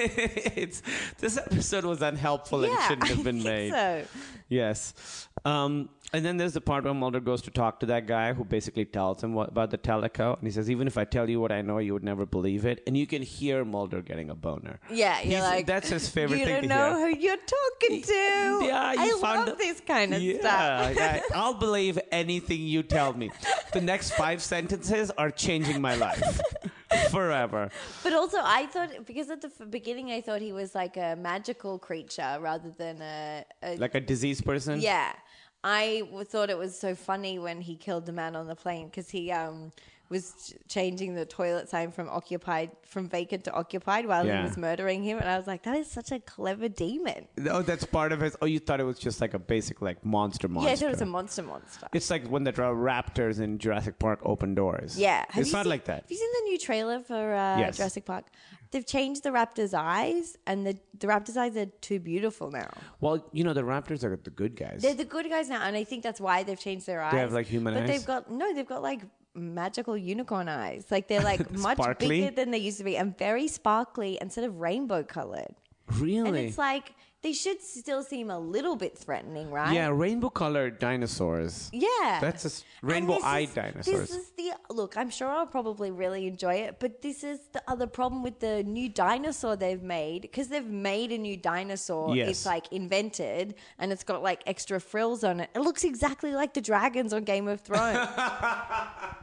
This episode was unhelpful and shouldn't have been made. So. Yes. And then there's the part where Mulder goes to talk to that guy who basically tells him about the teleco. And he says, even if I tell you what I know, you would never believe it. And you can hear Mulder getting a boner. Yeah, you're like, that's his favorite thing to hear. You don't know who you're talking to. Yeah, I love this kind of stuff. Yeah, I'll believe anything you tell me. The next 5 sentences are changing my life. Forever. But also, I thought, because at the beginning, I thought he was like a magical creature rather than like a diseased person? Yeah. I thought it was so funny when he killed the man on the plane because he was changing the toilet sign from vacant to occupied while he was murdering him. And I was like, that is such a clever demon. Oh, that's part of his... Oh, you thought it was just like a basic like monster. Yeah, I thought it was a monster. It's like when the raptors in Jurassic Park open doors. Yeah. It's not like that. Have you seen the new trailer for Jurassic Park? They've changed the raptor's eyes, and the raptor's eyes are too beautiful now. Well, the raptors are the good guys. They're the good guys now, and I think that's why they've changed their eyes. They have like human eyes? But they've got like magical unicorn eyes. Like they're like much bigger than they used to be and very sparkly and sort of rainbow colored. Really? And it's like, they should still seem a little bit threatening, right? Yeah, rainbow-colored dinosaurs. Yeah. That's rainbow-eyed dinosaurs. Look, I'm sure I'll probably really enjoy it, but this is the other problem with the new dinosaur they've made, because they've made a new dinosaur. Yes. It's like invented, and it's got like extra frills on it. It looks exactly like the dragons on Game of Thrones.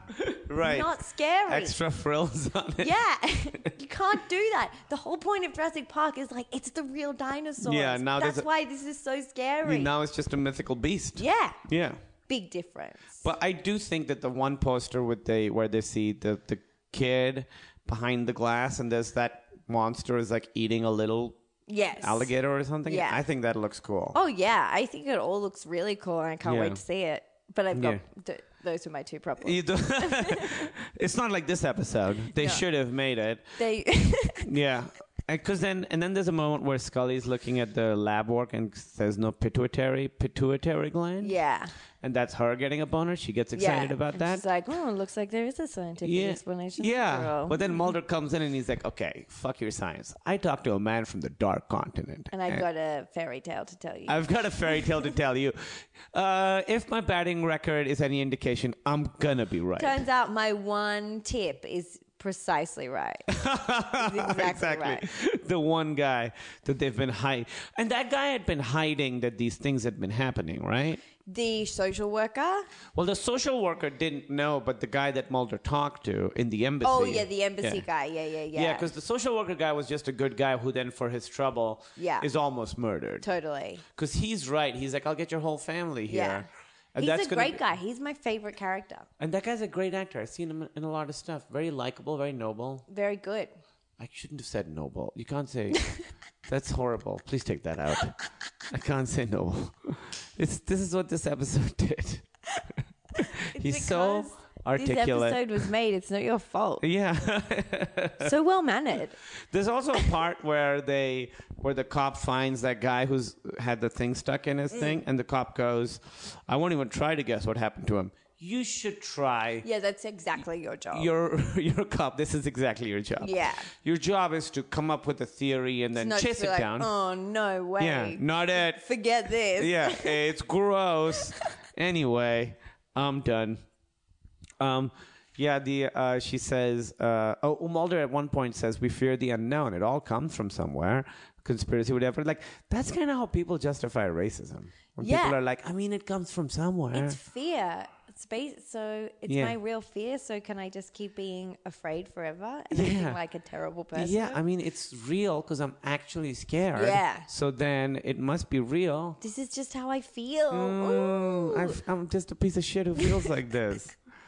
Right. Not scary. Extra frills on it. Yeah, you can't do that. The whole point of Jurassic Park is like it's the real dinosaurs. Yeah, now that's why this is so scary. Now it's just a mythical beast. Yeah. Yeah. Big difference. But I do think that the one poster where they see the kid behind the glass and there's that monster is like eating a little alligator or something. Yeah. I think that looks cool. Oh yeah, I think it all looks really cool, and I can't wait to see it. But I've got those are my two problems. It's not like this episode. They should have made it. Yeah. Because then there's a moment where Scully's looking at the lab work and says no pituitary gland. Yeah. And that's her getting a boner. She gets excited about that. She's like, oh, it looks like there is a scientific explanation. Yeah. But then Mulder comes in and he's like, okay, fuck your science. I talked to a man from the Dark Continent. And I've got a fairy tale to tell you. I've got a fairy tale to tell you. If my batting record is any indication, I'm going to be right. Turns out my one tip is precisely right. Exactly right. The one guy that they've been hiding. And that guy had been hiding that these things had been happening, right? The social worker? Well, the social worker didn't know, but the guy that Mulder talked to in the embassy. Oh, yeah, the embassy guy. Yeah. Yeah, because the social worker guy was just a good guy who then, for his trouble, is almost murdered. Totally. Because he's right. He's like, I'll get your whole family here. Yeah. And he's a great guy. He's my favorite character. And that guy's a great actor. I've seen him in a lot of stuff. Very likable, very noble. Very good. I shouldn't have said noble. You can't say... That's horrible. Please take that out. I can't say noble. This is what this episode did. He's so articulate. This episode was made. It's not your fault. Yeah. So well mannered. There's also a part where the cop finds that guy who's had the thing stuck in his thing, and the cop goes, I won't even try to guess what happened to him. You should try. Yeah, that's exactly your job. You're a cop. This is exactly your job. Yeah. Your job is to come up with a theory and then chase it down. Oh, no way. Yeah, not it. Forget this. Yeah, it's gross. Anyway, I'm done. She says, Mulder at one point says, we fear the unknown. It all comes from somewhere. Conspiracy, whatever. Like, that's kind of how people justify racism. When people are like, I mean, it comes from somewhere. It's fear. It's my real fear. So can I just keep being afraid forever and acting like a terrible person? Yeah, I mean, it's real because I'm actually scared. Yeah. So then it must be real. This is just how I feel. I'm just a piece of shit who feels like this.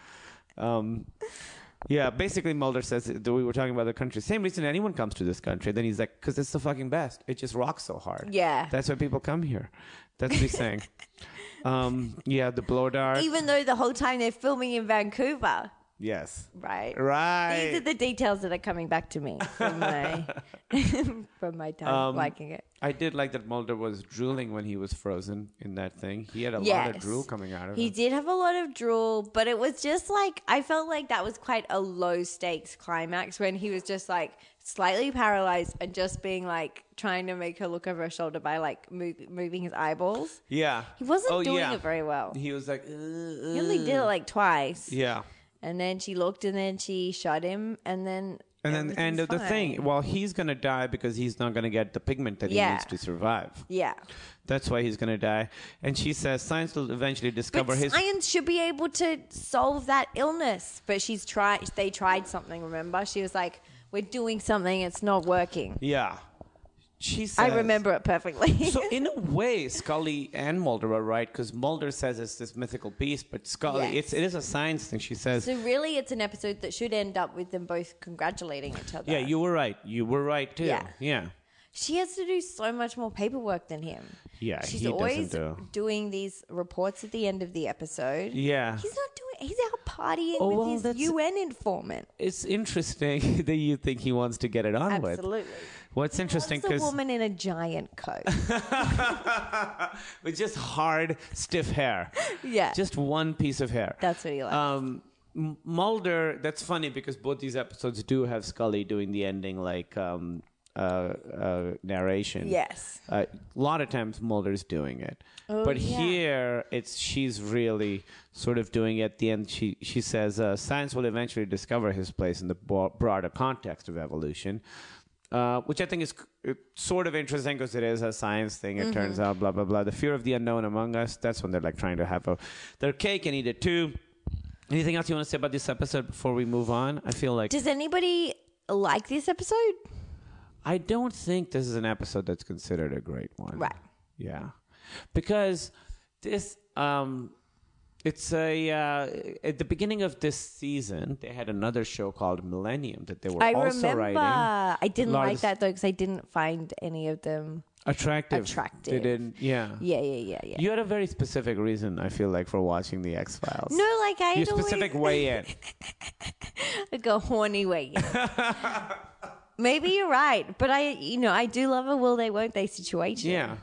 Yeah, basically Mulder says that we were talking about the country. Same reason anyone comes to this country. Then he's like, because it's the fucking best. It just rocks so hard. Yeah. That's why people come here. That's what he's saying. The blow dart. Even though the whole time they're filming in Vancouver. Yes. Right. Right. These are the details that are coming back to me from my from my time liking it. I did like that Mulder was drooling when he was frozen in that thing. He had a lot of drool coming out of him. He did have a lot of drool, but it was just like, I felt like that was quite a low stakes climax when he was just like slightly paralyzed and just being like trying to make her look over her shoulder by like moving his eyeballs. Yeah. He wasn't doing it very well. He was like, He only did it like twice. Yeah. And then she looked and then she shot him and then end of the thing. Well, he's going to die because he's not going to get the pigment that he needs to survive. Yeah. That's why he's going to die. And she says science will eventually discover but science should be able to solve that illness. But they tried something, remember? She was like, we're doing something, it's not working. Yeah. She says, I remember it perfectly. So in a way, Scully and Mulder are right because Mulder says it's this mythical beast, but Scully, it is a science thing. She says. So really, it's an episode that should end up with them both congratulating each other. Yeah, you were right. You were right too. Yeah. She has to do so much more paperwork than him. Yeah, she's always doing these reports at the end of the episode. Yeah. He's not doing. He's out partying with his UN informant. It's interesting that you think he wants to get it on with. Absolutely. What's interesting because a woman in a giant coat with just hard, stiff hair. Yeah, just one piece of hair. That's what he likes. Mulder. That's funny because both these episodes do have Scully doing the ending, like narration. Yes. A lot of times Mulder's doing it, but here she's really sort of doing it at the end. She says science will eventually discover his place in the broader context of evolution. Which I think is sort of interesting because it is a science thing. It turns out, blah, blah, blah. The fear of the unknown among us, that's when they're like trying to have their cake and eat it too. Anything else you want to say about this episode before we move on? I feel like... Does anybody like this episode? I don't think this is an episode that's considered a great one. Right. Yeah. Because this... It's at the beginning of this season, they had another show called Millennium that they were also writing. I didn't like that though because I didn't find any of them attractive. They didn't. Yeah. Yeah. You had a very specific reason, I feel like, for watching the X-Files. No, like I. Your specific way in. Like a horny way in. Maybe you're right, but I do love a will they won't they situation. Yeah.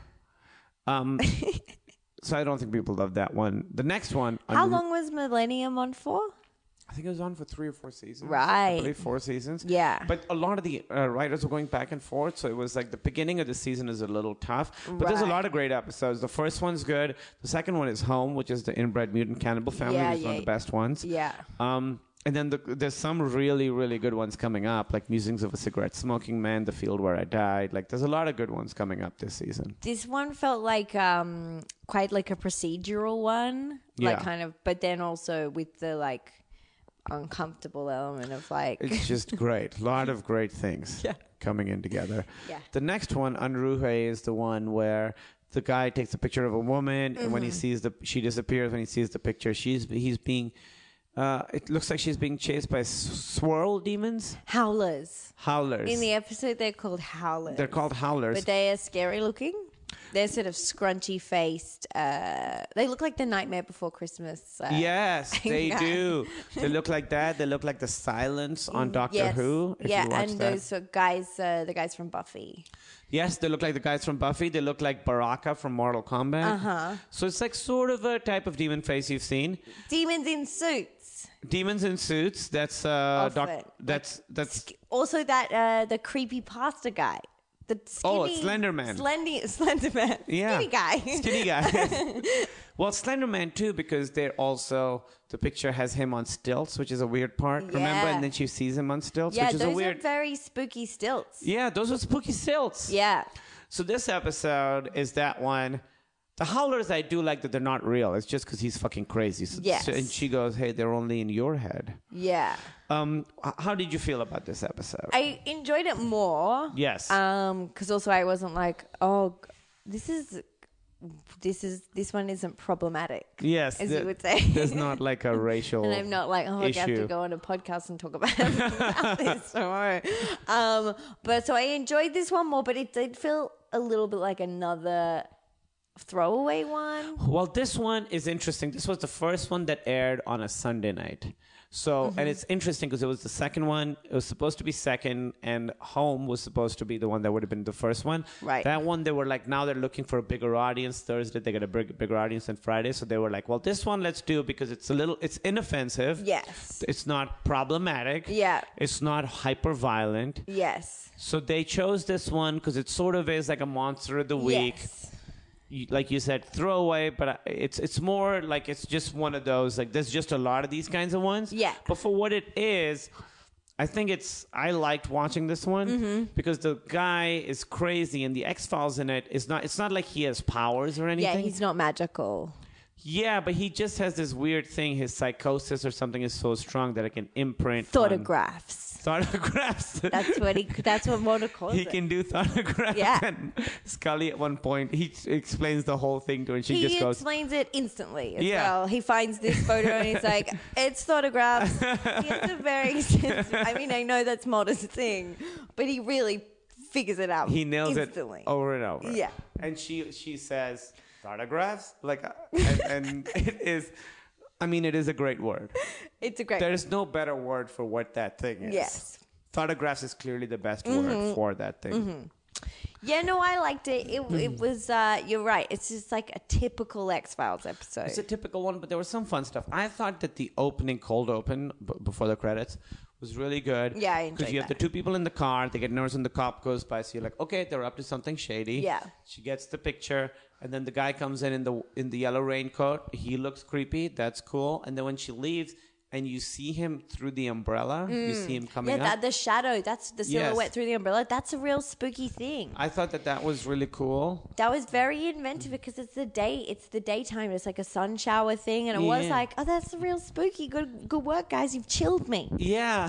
So I don't think people love that one. The next one... How long was Millennium on for? I think it was on for 3 or 4 seasons. Right. I believe 4 seasons. Yeah. But a lot of the writers were going back and forth, so it was like the beginning of the season is a little tough. But there's a lot of great episodes. The first one's good. The second one is Home, which is the inbred mutant cannibal family. It's one of the best ones. Yeah. And then there's some really, really good ones coming up, like Musings of a Cigarette Smoking Man, The Field Where I Died. Like, there's a lot of good ones coming up this season. This one felt like quite like a procedural one. Like kind of, but then also with the like uncomfortable element of like... It's just great. A lot of great things coming in together. Yeah. The next one, Unruhe, is the one where the guy takes a picture of a woman, and when he sees she disappears. When he sees the picture, he's being... it looks like she's being chased by swirl demons. Howlers. Howlers. In the episode, they're called howlers. They're called howlers. But they are scary looking. They're sort of scrunchy faced. They look like the Nightmare Before Christmas. Yes, they do. They look like that. They look like the Silence on Doctor Who. If you watch and that. those guys, the guys from Buffy. Yes, they look like the guys from Buffy. They look like Baraka from Mortal Kombat. So it's like sort of a type of demon face you've seen. Demons in suits. Demons in suits. That's that's also that the creepy pasta guy. The skinny, Slenderman. Slenderman. Yeah. Skinny guy. Well, Slenderman too, because the picture has him on stilts, which is a weird part. Yeah. Remember? And then she sees him on stilts, which is a weird... those are very spooky stilts. Yeah, those are spooky stilts. Yeah. So this episode is that one. The Howlers, I do like that they're not real. It's just because he's fucking crazy. Yes. And she goes, hey, they're only in your head. Yeah. How did you feel about this episode? I enjoyed it more. Yes. Because also I wasn't like, oh, this one isn't problematic. Yes. As you would say. There's not like a racial And I'm not like, I have to go on a podcast and talk about this tomorrow. But so I enjoyed this one more, but it did feel a little bit like another throwaway one. Well, this one is interesting. This was the first one that aired on a Sunday night. So, and it's interesting because it was the second one. It was supposed to be second, and Home was supposed to be the one that would have been the first one. Right. That one, they were like, now they're looking for a bigger audience. Thursday, they got a bigger audience than Friday. So they were like, well, this one let's do because it's inoffensive. Yes. It's not problematic. Yeah. It's not hyper violent. Yes. So they chose this one because it sort of is like a monster of the week. Yes. Like you said, throwaway, but it's more like it's just one of those, like there's just a lot of these kinds of ones. Yeah. But for what it is, I think I liked watching this one because the guy is crazy and the X-Files in it's not like he has powers or anything. Yeah, he's not magical. Yeah, but he just has this weird thing. His psychosis or something is so strong that it can imprint Thotographs. Thotographs. That's what Mulder calls it. He can do thotographs. Yeah. And Scully at one point, he explains the whole thing to her and she just goes... He explains it instantly as Yeah. well. He finds this photo and he's like, it's photographs. He has a very sensitive... I mean, I know that's Mulder's thing, but he really figures it out He nails instantly. it over and over. Yeah. And she says, thotographs? Like, and it is... I mean, it is a great word. It's a great There is no better word for what that thing is. Yes. Thotographs is clearly the best word for that thing. Yeah, no, I liked it. It was, you're right. It's just like a typical X-Files episode. It's a typical one, but there was some fun stuff. I thought that the cold open before the credits was really good. Yeah, I enjoyed Because you have the that. two people in the car, they get nervous and the cop goes by, so you're like, okay, they're up to something shady. Yeah. She gets the picture, and then the guy comes in the yellow raincoat. He looks creepy. That's cool. And then when she leaves, and you see him through the umbrella. You see him coming up. The shadow. That's the silhouette through the umbrella. That's a real spooky thing. I thought that was really cool. That was very inventive because it's the daytime. It's like a sun shower thing, and it was like, oh, that's real spooky. Good work, guys. You've chilled me. Yeah,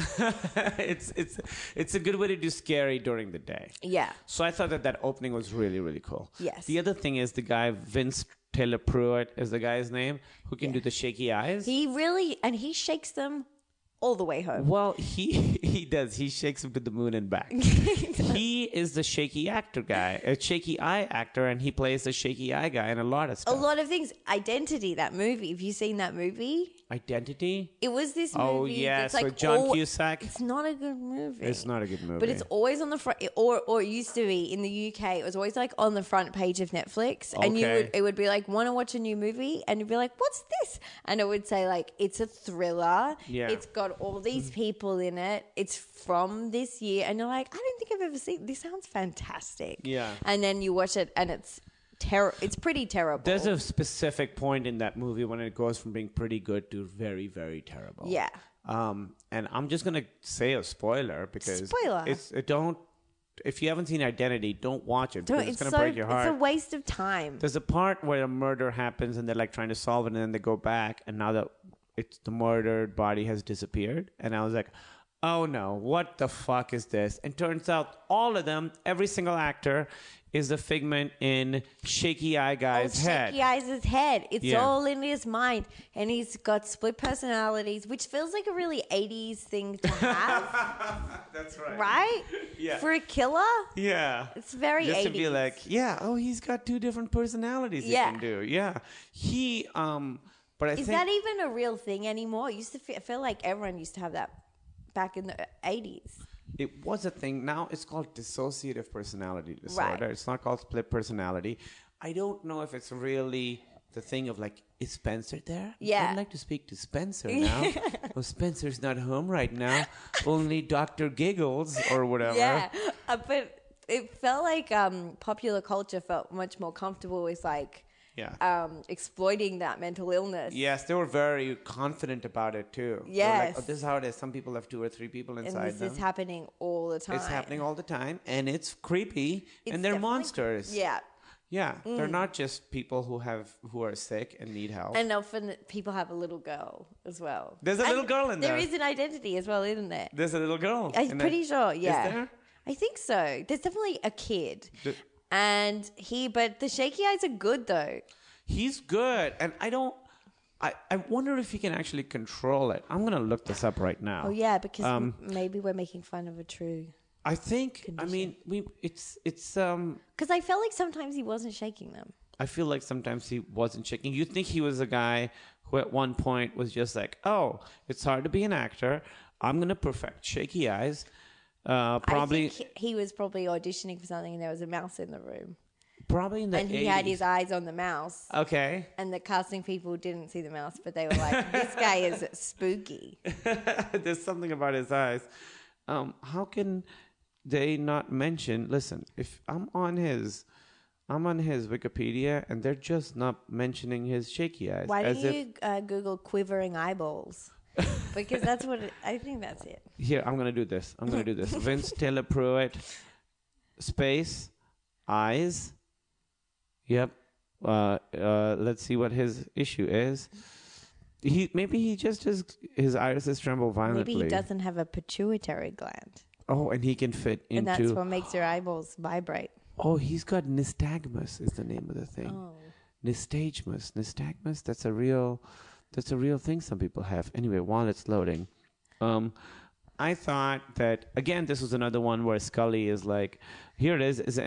it's a good way to do scary during the day. Yeah. So I thought that opening was really, really cool. Yes. The other thing is the guy Vince Taylor Pruitt is the guy's name, who can do the shaky eyes. He shakes them all the way home. Well, he does. He shakes them to the moon and back. He is the shaky actor guy, a shaky eye actor, and he plays the shaky eye guy in a lot of stuff. A lot of things. Identity, that movie. Have you seen that movie? Identity? It was this movie. Oh, yeah. So like John Cusack. It's not a good movie. It's not a good movie. But it's always on the front, or it used to be in the UK. It was always like on the front page of Netflix. And it would be like, want to watch a new movie? And you'd be like, what's this? And it would say like, it's a thriller. Yeah. It's got all these people in it. It's from this year. And you're like, I don't think I've ever seen this. Sounds fantastic. Yeah. And then you watch it and it's pretty terrible. There's a specific point in that movie when it goes from being pretty good to very, very terrible. Yeah. And I'm just gonna say a spoiler because if you haven't seen Identity, don't watch it because it's gonna break your heart. It's a waste of time. There's a part where a murder happens and they're like trying to solve it, and then they go back, and now that the murdered body has disappeared, and I was like, oh no, what the fuck is this? And turns out all of them, every single actor, is a figment in Shaky Eye Guy's head. Shaky Eyes' head. It's all in his mind. And he's got split personalities, which feels like a really 80s thing to have. That's right. Right? Yeah. For a killer? Yeah. It's very Just 80s. to be like, he's got two different personalities he can do. Yeah. But I think... Is that even a real thing anymore? I used to feel like everyone used to have that back in the 80s. It was a thing. Now it's called dissociative personality disorder. Right. It's not called split personality. I don't know if it's really the thing of like, is Spencer there? Yeah. I'd like to speak to Spencer now. Oh, Spencer's not home right now. Only Dr. Giggles or whatever. Yeah. But it felt like popular culture felt much more comfortable with like, exploiting that mental illness. Yes, they were very confident about it too. Yes. Like, this is how it is. Some people have 2 or 3 people inside them. And this is happening all the time. It's happening all the time, and it's creepy, and they're monsters. Yeah. Yeah, they're not just people who are sick and need help. And often people have a little girl as well. There's a little girl in there. There is an identity as well, isn't there? There's a little girl. I'm pretty sure, yeah. Is there? I think so. There's definitely a kid. But the Shaky Eyes are good though. He's good, and I wonder if he can actually control it. I'm gonna look this up right now. Oh yeah, because maybe we're making fun of a true. I think. Condition. I mean, it's because I felt like sometimes he wasn't shaking them. I feel like sometimes he wasn't shaking. You'd think he was a guy who at one point was just like, oh, it's hard to be an actor. I'm gonna perfect Shaky Eyes. Probably I think he was probably auditioning for something and there was a mouse in the room. Probably in the 80s. And he had his eyes on the mouse. Okay. And the casting people didn't see the mouse, but they were like, this guy is spooky. There's something about his eyes. How can they not mention, listen, if I'm on his Wikipedia and they're just not mentioning his shaky eyes. Why don't you Google quivering eyeballs? Because that's what I think that's it. Here, I'm going to do this. Vince Taylor Pruitt, space, eyes. Yep. Let's see what his issue is. Maybe his irises tremble violently. Maybe he doesn't have a pituitary gland. Oh, and he can fit into... And that's what makes your eyeballs vibrate. Oh, he's got nystagmus is the name of the thing. Oh. Nystagmus. Nystagmus, that's a real thing some people have. Anyway, while it's loading, I thought that, again, this was another one where Scully is like, here it is.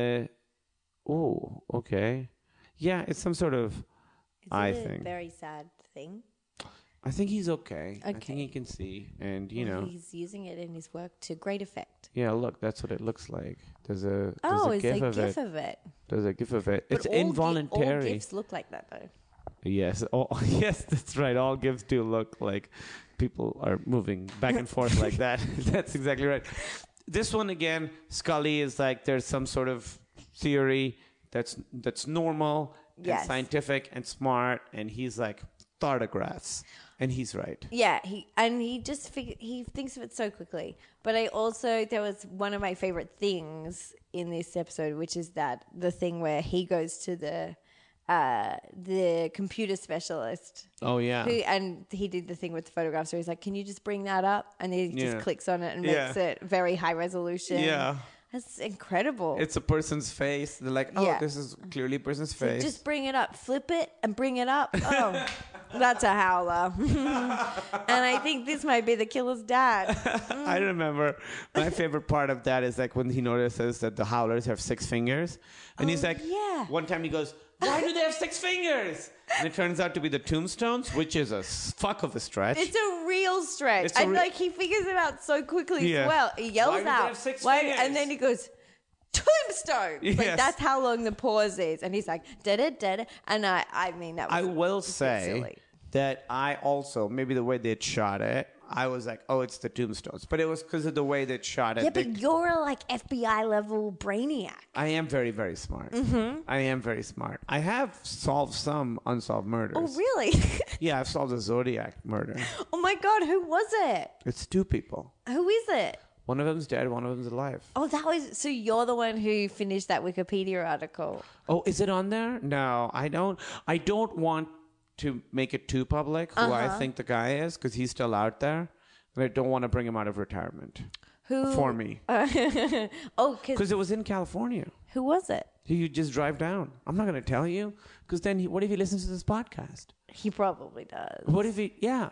Oh, okay. Yeah, it's some sort of eye thing. A very sad thing? I think he's okay. I think he can see, and he's using it in his work to great effect. Yeah, look, that's what it looks like. There's a gif of it. There's a gif of it. But it's involuntary. All gifs look like that, though. Yes. Oh, yes, that's right. All gifs do look like people are moving back and forth like that. That's exactly right. This one again, Scully is like there's some sort of theory that's normal and scientific and smart, and he's like, Tardigrades. And he's right. Yeah, he thinks of it so quickly. But there was one of my favorite things in this episode, which is that the thing where he goes to the computer specialist. Oh yeah. And he did the thing with the photographs where he's like, "Can you just bring that up?" And he just clicks on it and makes it very high resolution. Yeah. That's incredible. It's a person's face. They're like, this is clearly a person's face. Just bring it up. Flip it and bring it up. Oh, that's a howler. And I think this might be the killer's dad. I remember my favorite part of that is like when he notices that the howlers have 6 fingers. And he's like, one time he goes, "Why do they have 6 fingers?" And it turns out to be the tombstones, which is a fuck of a stretch. It's a real stretch. And like he figures it out so quickly as well. He yells out. And then he goes, "Tombstone!" Yes. Like that's how long the pause is. And he's like, da-da-da-da. And I mean, that was I will say silly. that I also, maybe the way they shot it, I was like, oh, it's the tombstones. But it was because of the way they shot it. Yeah, but you're a like FBI level brainiac. I am very, very smart. I am very smart. I have solved some unsolved murders. Oh, really? Yeah, I've solved a Zodiac murder. Oh my God, who was it? It's 2 people. Who is it? One of them's dead, one of them's alive. Oh, so you're the one who finished that Wikipedia article. Oh, is it on there? No, I don't want to make it too public who I think the guy is, because he's still out there. But I don't want to bring him out of retirement. Who? For me. Because it was in California. Who was it? You just drive down. I'm not going to tell you, because then what if he listens to this podcast? He probably does. What if he, yeah.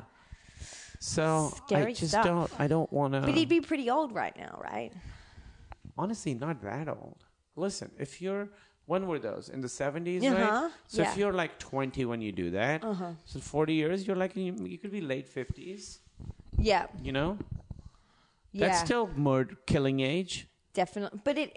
So Scary I just stuff. I don't want to. But he'd be pretty old right now, right? Honestly, not that old. Listen, if you're, when were those? In the 70s, Uh-huh. right? So Yeah. if you're like 20 when you do that, so 40 years, you're like, you could be late 50s, Yeah. you know? Yeah. That's still killing age. Definitely. But it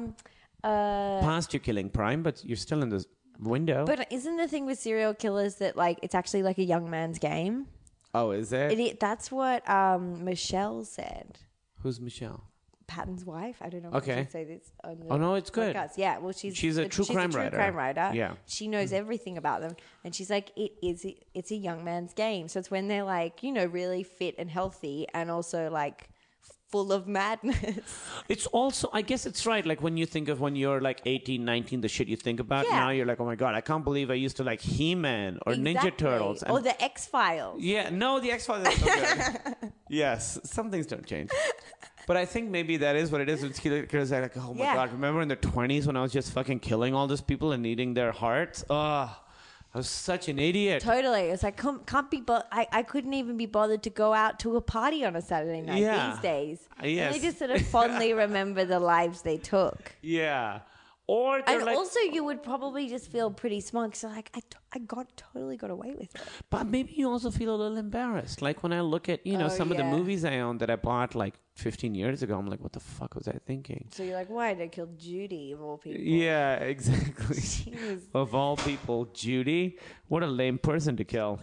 Past your killing prime, but you're still in the window. but isn't the thing with serial killers that like it's actually like a young man's game? Oh, is it? That's what Michelle said. Who's Michelle? Patton's wife. I don't know. Okay. If I should say this on the Oh, no, it's good. podcast. Yeah. Well, she's a true crime writer. Yeah. She knows everything about them, and she's like, it's a young man's game. So it's when they're like, really fit and healthy, and also like full of madness. It's also, I guess it's right. Like when you think of when you're like 18, 19, the shit you think about. Yeah. Now you're like, oh my God, I can't believe I used to like He-Man or Ninja Turtles. Or the X-Files. Yeah, no, the X-Files are so good. Yes, some things don't change. But I think maybe that is what it is. Because I'm like, oh my God, remember in the 20s when I was just fucking killing all these people and eating their hearts? I was such an idiot. Totally. It's like, can't be, I couldn't even be bothered to go out to a party on a Saturday night these days. Yes. And I just sort of fondly remember the lives they took. Yeah. Or and also you would probably just feel pretty smug. So like, I totally got away with it. But maybe you also feel a little embarrassed. Like when I look at, some of the movies I own that I bought like 15 years ago, I'm like, what the fuck was I thinking? So you're like, why did I kill Judy of all people? Yeah, exactly. Of all people, Judy? What a lame person to kill.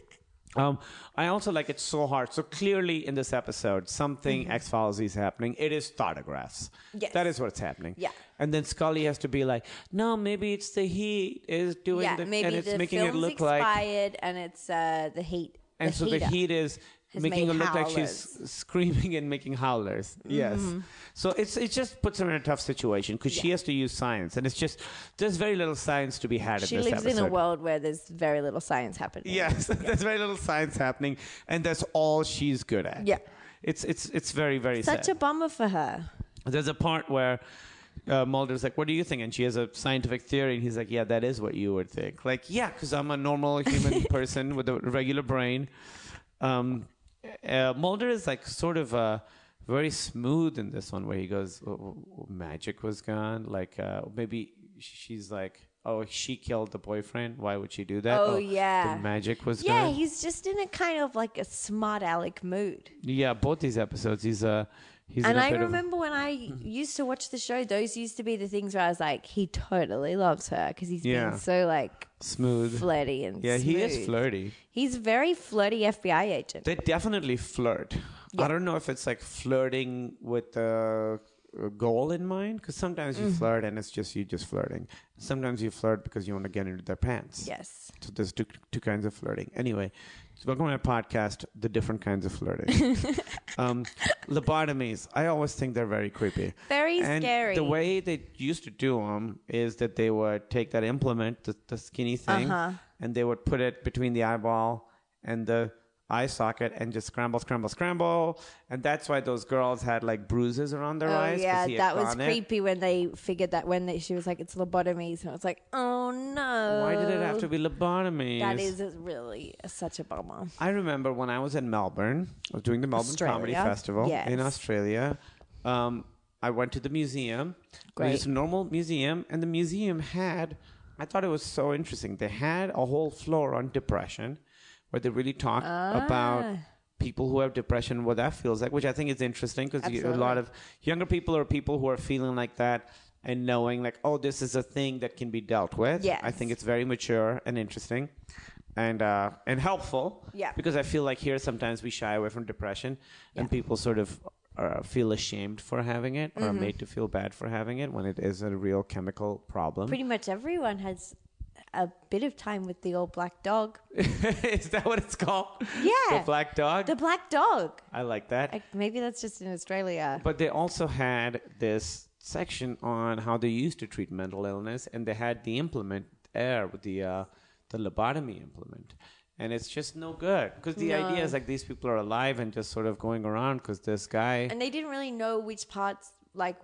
I also like it so hard. So clearly in this episode, something X-Files is happening. It is tardigrades. Yes. That is what's happening. Yeah. And then Scully has to be like, no, maybe it's the heat is doing maybe and it's the making it film's look like. expired and it's the heat. And so the heat is making it look like she's screaming and making howlers. Yes. So it just puts her in a tough situation because she has to use science. And it's just, there's very little science to be had in this episode. She lives in a world where there's very little science happening. Yes, there's very little science happening. And that's all she's good at. Yeah. It's very, very sad. Such a bummer for her. There's a part where Mulder's like, what do you think? And she has a scientific theory. And he's like, yeah, that is what you would think. Like, yeah, because I'm a normal human person with a regular brain. Mulder is like sort of very smooth in this one where he goes, magic was gone. Like maybe she's like, oh, she killed the boyfriend. Why would she do that? Oh yeah. The magic was gone. gone. Yeah, he's just in a kind of like a smart aleck mood. Yeah, both these episodes, he's and I remember when I used to watch the show, those used to be the things where I was like, he totally loves her because he's been so like smooth, flirty, and smooth. He is flirty. He's a very flirty FBI agent. They definitely flirt. Yeah. I don't know if it's like flirting with the goal in mind, because sometimes you flirt and it's just you just flirting. Sometimes you flirt because you want to get into their pants. Yes. So there's two kinds of flirting. Anyway, so welcome to my podcast, The Different Kinds of Flirting. Lobotomies. I always think they're very creepy. Very and scary. The way they used to do them is that they would take that implement, the skinny thing, and they would put it between the eyeball and the eye socket and just scramble. And that's why those girls had like bruises around their eyes. Yeah, that was creepy when they figured that she was like, it's lobotomies. And I was like, oh no. Why did it have to be lobotomies? That is really such a bummer. I remember when I was in Melbourne, I was doing the Melbourne Comedy Festival in Australia. I went to the museum. Great. It was a normal museum. And the museum had, I thought it was so interesting. They had a whole floor on depression, where they really talk about people who have depression, what that feels like, which I think is interesting because a lot of younger people or people who are feeling like that and knowing like, oh, this is a thing that can be dealt with. Yes. I think it's very mature and interesting and helpful. Yeah. Because I feel like here sometimes we shy away from depression and people sort of feel ashamed for having it or are made to feel bad for having it when it is a real chemical problem. Pretty much everyone has a bit of time with the old black dog. Is that what it's called? Yeah. The black dog? The black dog. I like that. Maybe that's just in Australia. But they also had this section on how they used to treat mental illness, and they had the implement there with the lobotomy implement. And it's just no good. Because the idea is like these people are alive and just sort of going around because this guy... And they didn't really know which parts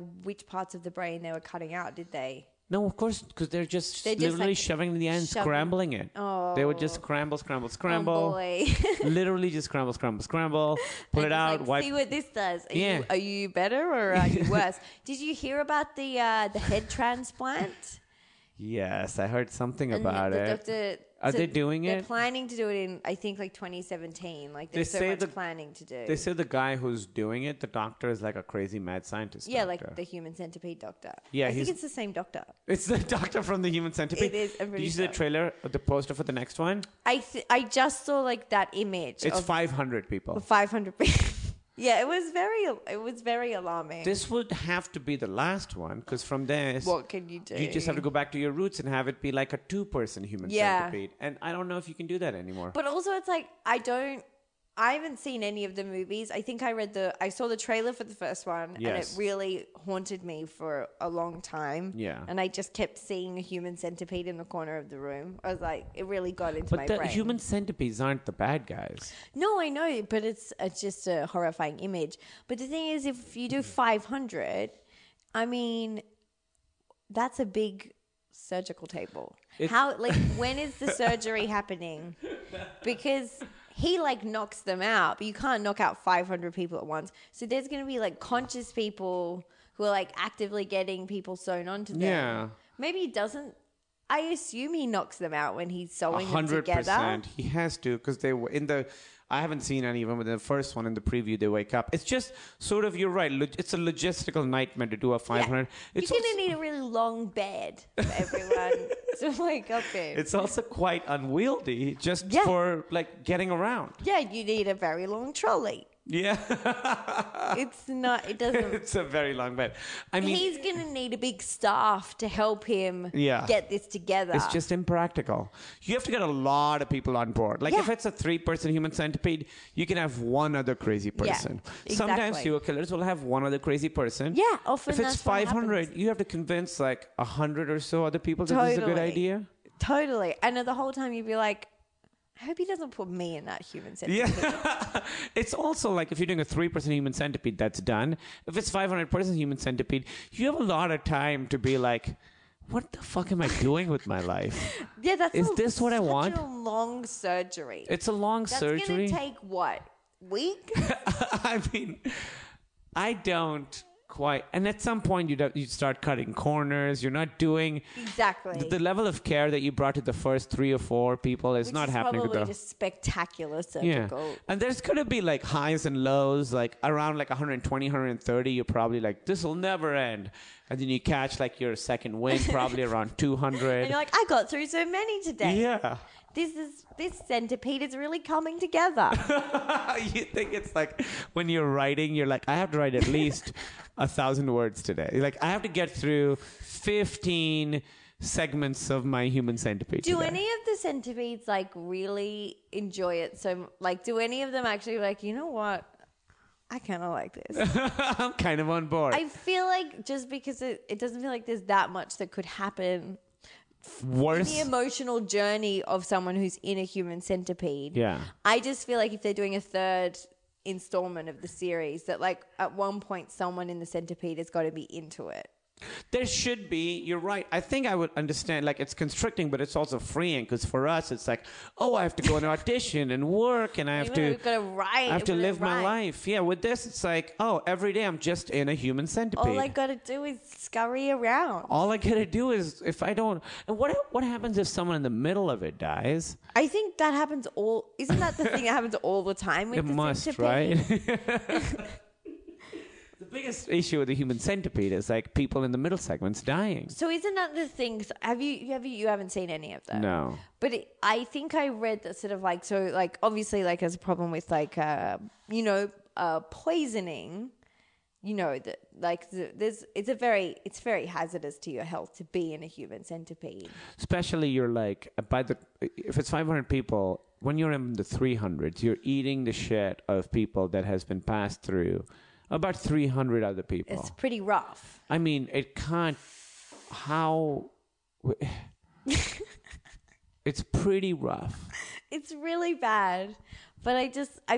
of the brain they were cutting out, did they? No, of course, because they're just literally like shoving it in the end, scrambling it. Oh. They would just scramble. Oh, boy. Literally just scramble. Put it out. Like, see what this does. Are you better or are you worse? Did you hear about the head transplant? Yes, I heard something about it. Are they doing it? They're planning to do it in, I think, like 2017. Like, there's so much planning to do. They say the guy who's doing it, the doctor, is like a crazy mad scientist. Yeah, doctor. like the human centipede doctor. Yeah, I think it's the same doctor. It's the doctor from the human centipede. It is. Did you see the trailer, the poster for the next one? I just saw like that image. It's 500 people. 500 people. Yeah, it was very alarming. This would have to be the last one because from there, what can you do? You just have to go back to your roots and have it be like a 2-person human centipede. And I don't know if you can do that anymore. But also, it's like I haven't seen any of the movies. I think I saw the trailer for the first one, and it really haunted me for a long time. Yeah. And I just kept seeing a human centipede in the corner of the room. I was like, it really got into my brain. But the human centipedes aren't the bad guys. No, I know, but it's just a horrifying image. But the thing is, if you do 500, I mean, that's a big surgical table. When is the surgery happening? Because he like knocks them out, but you can't knock out 500 people at once. So there's going to be like conscious people who are like actively getting people sewn onto them. Yeah. Maybe he doesn't. I assume he knocks them out when he's sewing them together. 100%. He has to because they were in the... I haven't seen any of them, but in the first one in the preview, they wake up. It's just sort of, you're right, it's a logistical nightmare to do a 500. Yeah. You're going to need a really long bed for everyone to wake up in. It's also quite unwieldy just for like getting around. Yeah, you need a very long trolley. Yeah. It doesn't. It's a very long bed. I mean, he's going to need a big staff to help him get this together. It's just impractical. You have to get a lot of people on board. Like if it's a 3-person human centipede, you can have one other crazy person. Yeah, exactly. Sometimes serial killers will have one other crazy person. Yeah, often if it's 500, you have to convince like 100 or so other people that this is a good idea. Totally. And the whole time you'd be like, I hope he doesn't put me in that human centipede. Yeah. It's also like if you're doing a 3-person human centipede, that's done. If it's 500-person human centipede, you have a lot of time to be like, what the fuck am I doing with my life? Yeah, Is this what I want? It's a long surgery. It's a long surgery. That's going to take what? Week? I mean, I don't quite. And at some point, you start cutting corners. You're not doing exactly the level of care that you brought to the first 3 or 4 people is not happening. Probably just spectacular surgical. Yeah. And there's gonna be like highs and lows. Like around like 120, 130, you're probably like, this will never end. And then you catch like your second wind, probably around 200. And you're like, I got through so many today. Yeah. this centipede is really coming together. You think it's like when you're writing, you're like, I have to write at least 1,000 words today. Like, I have to get through 15 segments of my human centipede. Do today. any of the centipedes like really enjoy it? So like, do any of them actually like, you know what? I kind of like this. I'm kind of on board. I feel like just because it doesn't feel like there's that much that could happen. Worse. The emotional journey of someone who's in a human centipede. Yeah. I just feel like if they're doing a third installment of the series, that like at one point someone in the centipede has got to be into it. There should be. You're right. I think I would understand. Like, it's constricting, but it's also freeing. Because for us, it's like, oh, I have to go and audition and work, and I have to live my life. Yeah. With this, it's like, oh, every day I'm just in a human centipede. All I gotta do is scurry around. All I gotta do is, if I don't, and what happens if someone in the middle of it dies? I think that happens all. Isn't that the thing that happens all the time with it the must, centipede? Right? The biggest issue with the human centipede is like people in the middle segments dying. So isn't that the thing? You haven't seen any of them? No. But I think I read that sort of like, so like obviously like there's a problem with like poisoning. You know that like it's very hazardous to your health to be in a human centipede. Especially you're like if it's 500 people, when you're in the 300s, you're eating the shit of people that has been passed through. About 300 other people. It's pretty rough. I mean, it can't... How... It's pretty rough. It's really bad. But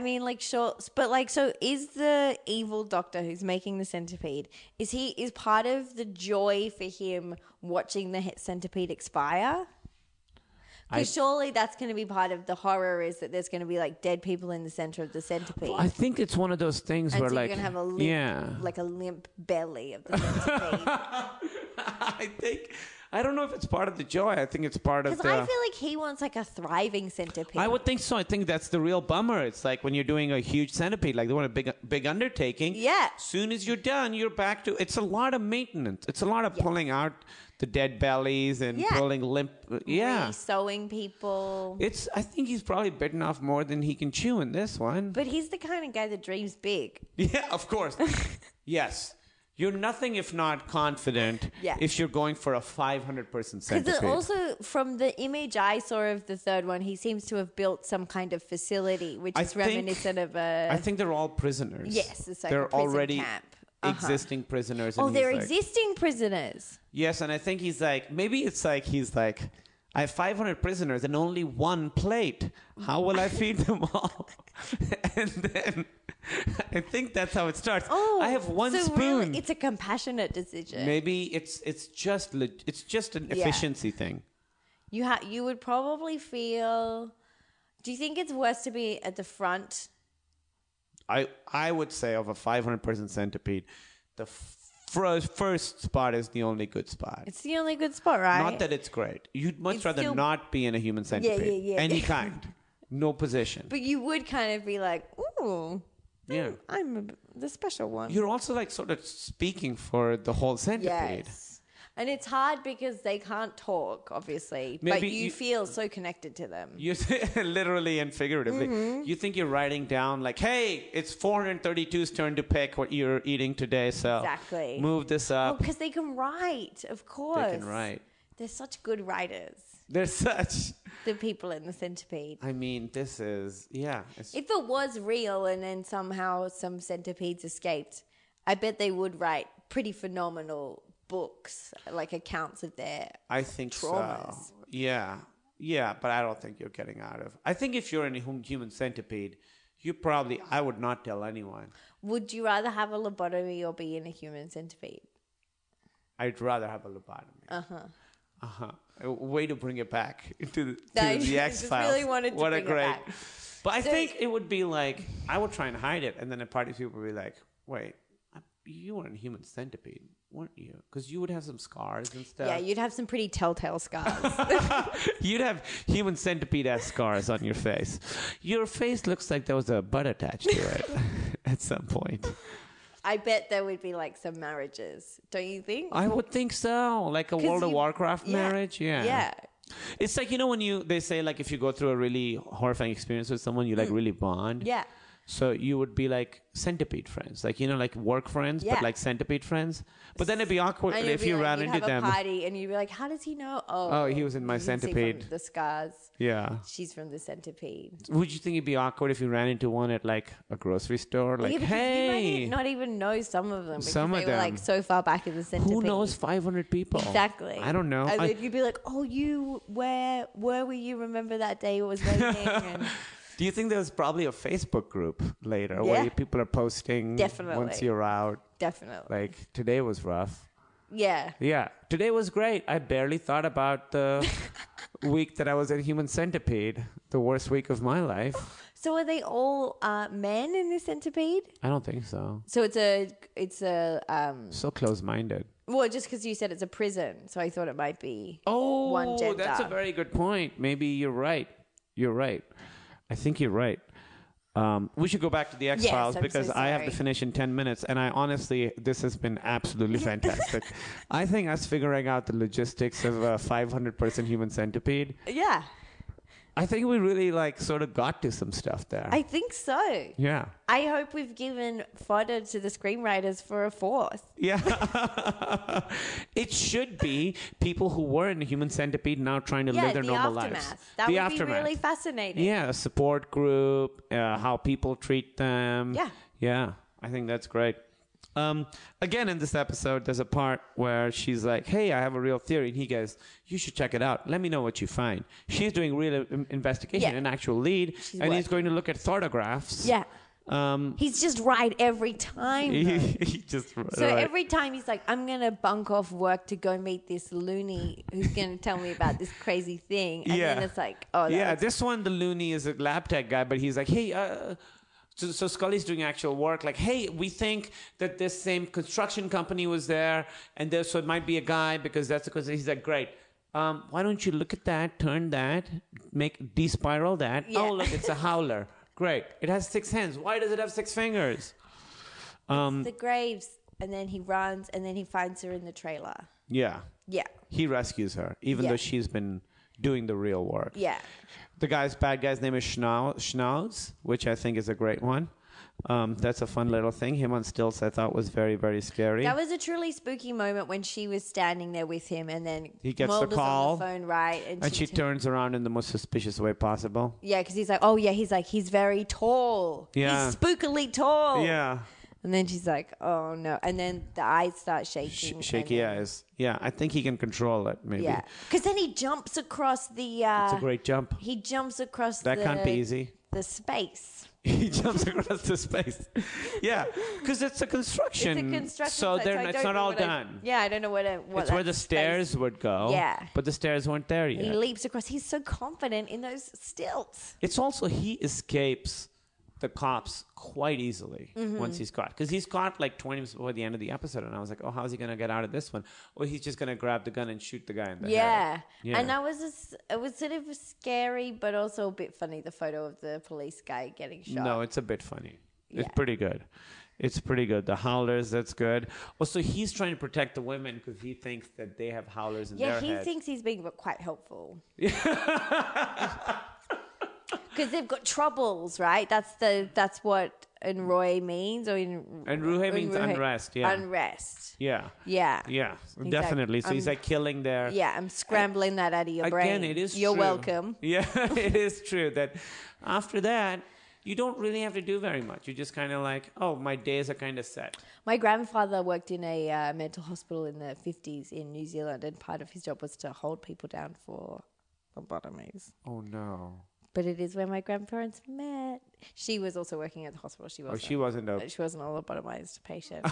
so is the evil doctor who's making the centipede, is part of the joy for him watching the centipede expire? Because surely that's going to be part of the horror, is that there's going to be like dead people in the center of the centipede. I think it's one of those things where so like... you're going to have a limp belly of the centipede. I don't know if it's part of the joy. I think it's part of the... Because I feel like he wants like a thriving centipede. I would think so. I think that's the real bummer. It's like when you're doing a huge centipede, like they want a big undertaking. Yeah. Soon as you're done, you're back to... It's a lot of maintenance. It's a lot of pulling out the dead bellies and pulling limp... Yeah. Sewing people. I think he's probably bitten off more than he can chew in this one. But he's the kind of guy that dreams big. Yeah, of course. Yes. You're nothing if not confident if you're going for a 500-person centipede. Because also, from the image I saw of the third one, he seems to have built some kind of facility, which is reminiscent of a... I think they're all prisoners. Yes, it's like they're a prison already camp. Existing prisoners. And they're existing prisoners. Yes, and I think he's like... Maybe it's like he's like... I have 500 prisoners and only one plate. How will I feed them all? And then I think that's how it starts. Oh, I have one spoon. Really, it's a compassionate decision. Maybe it's just an efficiency thing. You would probably feel. Do you think it's worse to be at the front? I would say of a 500-person centipede, the first spot is the only good spot. It's the only good spot, right? Not that it's great. You'd much rather not be in a human centipede. Yeah. Any kind. No position. But you would kind of be like, ooh. Yeah. I'm the special one. You're also like sort of speaking for the whole centipede. Yes. And it's hard because they can't talk, obviously. But you feel so connected to them. You literally and figuratively. Mm-hmm. You think you're writing down like, hey, it's 432's turn to pick what you're eating today. So exactly. Move this up. Oh, because they can write, of course. They can write. They're such good writers. They're such... The people in the centipede. I mean, this is... Yeah. If it was real and then somehow some centipedes escaped, I bet they would write pretty phenomenal books, like accounts of their I think traumas. So. Yeah, but I don't think you're getting out of. I think if you're in a human centipede, I would not tell anyone. Would you rather have a lobotomy or be in a human centipede? I'd rather have a lobotomy. Way to bring it back to the X-Files. Really wanted to bring it back. But I think it would be like I would try and hide it, and then a party of people would be like, "Wait, you were in a human centipede, weren't you? Because you would have some scars and stuff." Yeah, you'd have some pretty telltale scars. You'd have human centipede-esque scars on your face. Your face looks like there was a butt attached to it at some point. I bet there would be like some marriages, don't you think? I would think so, like a World of Warcraft marriage. Yeah. It's like, when they say, like, if you go through a really horrifying experience with someone, you like really bond. Yeah. So you would be like centipede friends, like, like work friends, but like centipede friends. But then it'd be awkward if you ran into them. You'd have a party and you'd be like, how does he know? Oh, he was in my centipede. From the scars. Yeah. She's from the centipede. Would you think it'd be awkward if you ran into one at like a grocery store? Like, hey. You might not even know some of them because some they of were them. like so far back in the centipede. Who knows 500 people? Exactly. I don't know. And then you'd be like, oh, where were you? Remember that day it was raining? And do you think there's probably a Facebook group later where people are posting once you're out? Definitely. Like, today was rough. Yeah. Yeah. Today was great. I barely thought about the week that I was at Human Centipede, the worst week of my life. So are they all men in the centipede? I don't think so. So it's a so close-minded. Well, just because you said it's a prison, so I thought it might be one gender. That's a very good point. Maybe you're right. I think you're right. We should go back to the X-Files because I have to finish in 10 minutes. And I honestly, this has been absolutely fantastic. I think us figuring out the logistics of a 500-person Human Centipede. Yeah. I think we really sort of got to some stuff there. I think so. Yeah. I hope we've given fodder to the screenwriters for a fourth. Yeah. It should be people who were in the Human Centipede now trying to live their normal lives. That would be really fascinating. Yeah, a support group, how people treat them. Yeah. Yeah, I think that's great. Again, in this episode, there's a part where she's like, hey, I have a real theory. And he goes, you should check it out. Let me know what you find. She's doing real investigation, an actual lead. He's going to look at photographs. Yeah. He's just right every time. Every time he's like, I'm going to bunk off work to go meet this loony who's going to tell me about this crazy thing. And then it's like, this one, the loony is a lab tech guy, but he's like, hey, So Scully's doing actual work. Like, hey, we think that this same construction company was there, and so it might be a guy because that's because he's like, great. Why don't you look at that, turn that, despiral that? Yeah. Oh, look, it's a howler. Great. It has 6 hands. Why does it have 6 fingers? It's the graves, and then he runs, and then he finds her in the trailer. Yeah. Yeah. He rescues her, even though she's been doing the real work. Yeah. The bad guy's name is Schnauz, which I think is a great one. That's a fun little thing. Him on stilts, I thought was very, very scary. That was a truly spooky moment when she was standing there with him, and then he gets Mulder's the call on the phone, right? And she turns around in the most suspicious way possible. Yeah, because he's like, oh yeah, he's very tall. Yeah, he's spookily tall. Yeah. And then she's like, oh no. And then the eyes start shaking. Shaky eyes. Yeah, I think he can control it, maybe. Yeah. Because then he jumps across the... it's a great jump. He jumps across that can't be easy. The space. He jumps across the space. Yeah, because it's a construction. It's a construction. So it's not all done. I don't know what it's where the stairs would go. Yeah. But the stairs weren't there yet. He leaps across. He's so confident in those stilts. It's also, he escapes the cops quite easily once he's caught. Because he's caught like 20 minutes before the end of the episode. And I was like, oh, how's he going to get out of this one? Or he's just going to grab the gun and shoot the guy in the head. Yeah. And that was it was sort of scary, but also a bit funny, the photo of the police guy getting shot. No, it's a bit funny. Yeah. It's pretty good. It's pretty good. The howlers, that's good. Also, he's trying to protect the women because he thinks that they have howlers in their head. Yeah, he thinks he's being quite helpful. Because they've got troubles, right? That's what Enroy means, or Enruhe means unrest. Yeah, unrest. Yeah, yeah, yeah, definitely. So he's like killing their. Yeah, I'm scrambling that out of your brain. Again, it is. You're true. welcome. Yeah, it is true that after that you don't really have to do very much. You just kind of like, oh, my days are kind of set. My grandfather worked in a mental hospital in the 50s in New Zealand, and part of his job was to hold people down for lobotomies. Oh no. But it is where my grandparents met. She was also working at the hospital. She wasn't. Oh, she wasn't a lobotomized patient.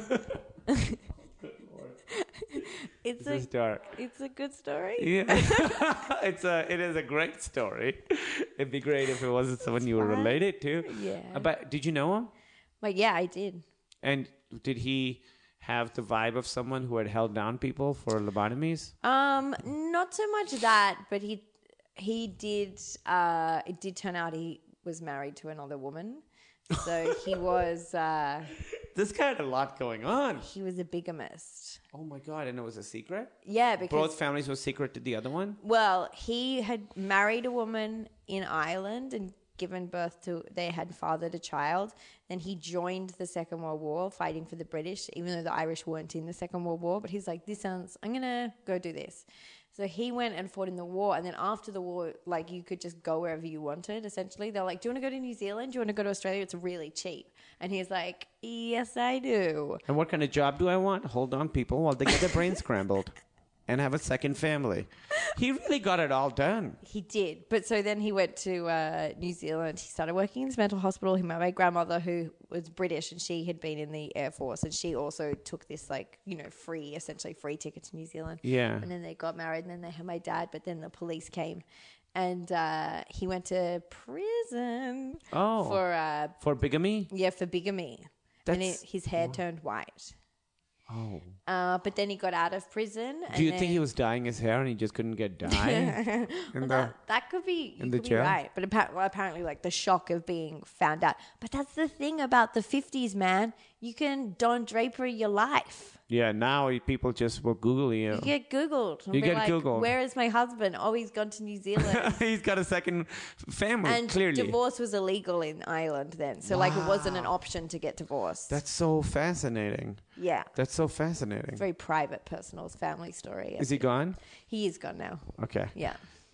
This is dark. It's a good story. Yeah, it is a great story. It'd be great if it wasn't someone you were related to. Yeah. But did you know him? Yeah, I did. And did he have the vibe of someone who had held down people for lobotomies? Not so much that, but he did. It did turn out he was married to another woman, so he was. This guy had a lot going on. He was a bigamist. Oh my God, and it was a secret? Yeah, because both families were secret to the other one? Well, he had married a woman in Ireland and given birth to, they had fathered a child. Then he joined the Second World War fighting for the British, even though the Irish weren't in the Second World War. But he's like, I'm going to go do this. So he went and fought in the war. And then after the war, like, you could just go wherever you wanted, essentially. They're like, do you want to go to New Zealand? Do you want to go to Australia? It's really cheap. And he's like, yes, I do. And what kind of job do I want? Hold on, people, while they get their brains scrambled and have a second family. He really got it all done. He did. But so then he went to New Zealand. He started working in this mental hospital. He met my grandmother, who was British, and she had been in the Air Force. And she also took this, like, you know, essentially free ticket to New Zealand. Yeah. And then they got married, and then they had my dad. But then the police came. And he went to prison for bigamy? Yeah, for bigamy. And his hair turned white. Oh. But then he got out of prison. Do you think he was dyeing his hair and he just couldn't get dye? That could be, in the jail? Right. But apparently, like, the shock of being found out. But that's the thing about the 50s, man. You can Don Draper your life. Yeah, now people just will Google you. You get Googled. You get Googled. Where is my husband? Oh, he's gone to New Zealand. He's got a second family, and clearly. Divorce was illegal in Ireland then. So, like, it wasn't an option to get divorced. That's so fascinating. Yeah. That's so fascinating. It's very private, personal family story. Is he gone? He is gone now. Okay. Yeah.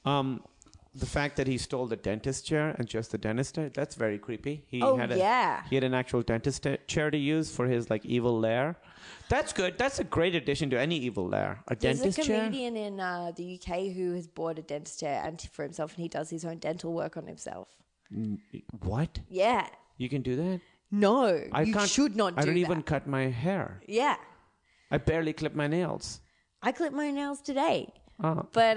The fact that he stole the dentist chair and just the dentist chair, that's very creepy. He had an actual dentist chair to use for his, like, evil lair. That's good. That's a great addition to any evil lair. Dentist chair. There's a comedian in the UK who has bought a dentist chair for himself, and he does his own dental work on himself. What? Yeah. You can do that? No, you should not do that. I don't even cut my hair. Yeah. I barely clip my nails. I clipped my nails today. Oh. But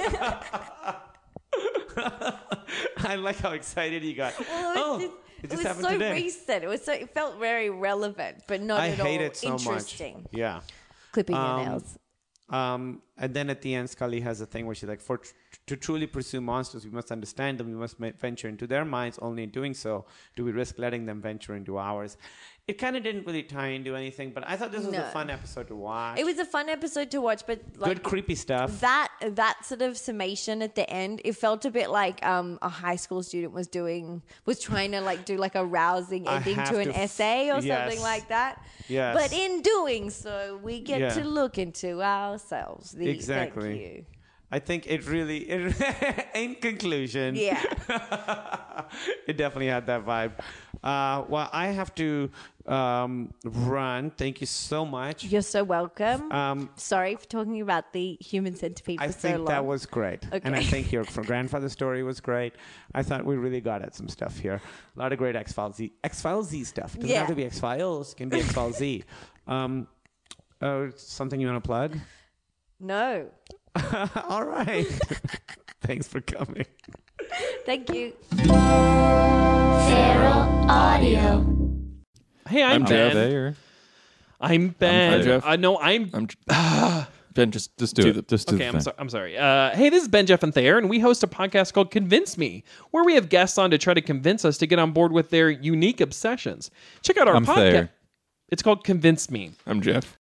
I like how excited you got. Well, it just happened so today. recent. It felt very relevant, but not at all I hate it so interesting. much. Yeah. Clipping your nails. And then at the end, Scully has a thing where she's like, to truly pursue monsters, we must understand them. We must venture into their minds. Only in doing so do we risk letting them venture into ours. It kind of didn't really tie into anything, but I thought this was a fun episode to watch. It was a fun episode to watch, but like good creepy stuff. That sort of summation at the end, it felt a bit like a high school student was trying to, like, do like a rousing ending to an essay or something like that. Yes. But in doing so, we get to look into ourselves. Exactly. Thank you. I think it really, in conclusion, yeah, it definitely had that vibe. Well, I have to run. Thank you so much. You're so welcome. Sorry for talking about the human centipede for so long. I think that was great. Okay. And I think your grandfather's story was great. I thought we really got at some stuff here. A lot of great X-Files Z stuff. It doesn't have to be X-Files. It can be X-Files Z. Something you want to plug? No. All right. Thanks for coming. Thank you. Feral Audio. Hey, I'm Ben. I'm Ben. I'm Jeff. No, I'm Ben, just do it. Just do okay, the thing. I'm sorry. Hey, this is Ben, Jeff, and Thayer, and we host a podcast called Convince Me, where we have guests on to try to convince us to get on board with their unique obsessions. Check out our podcast. Thayer. It's called Convince Me. I'm Jeff.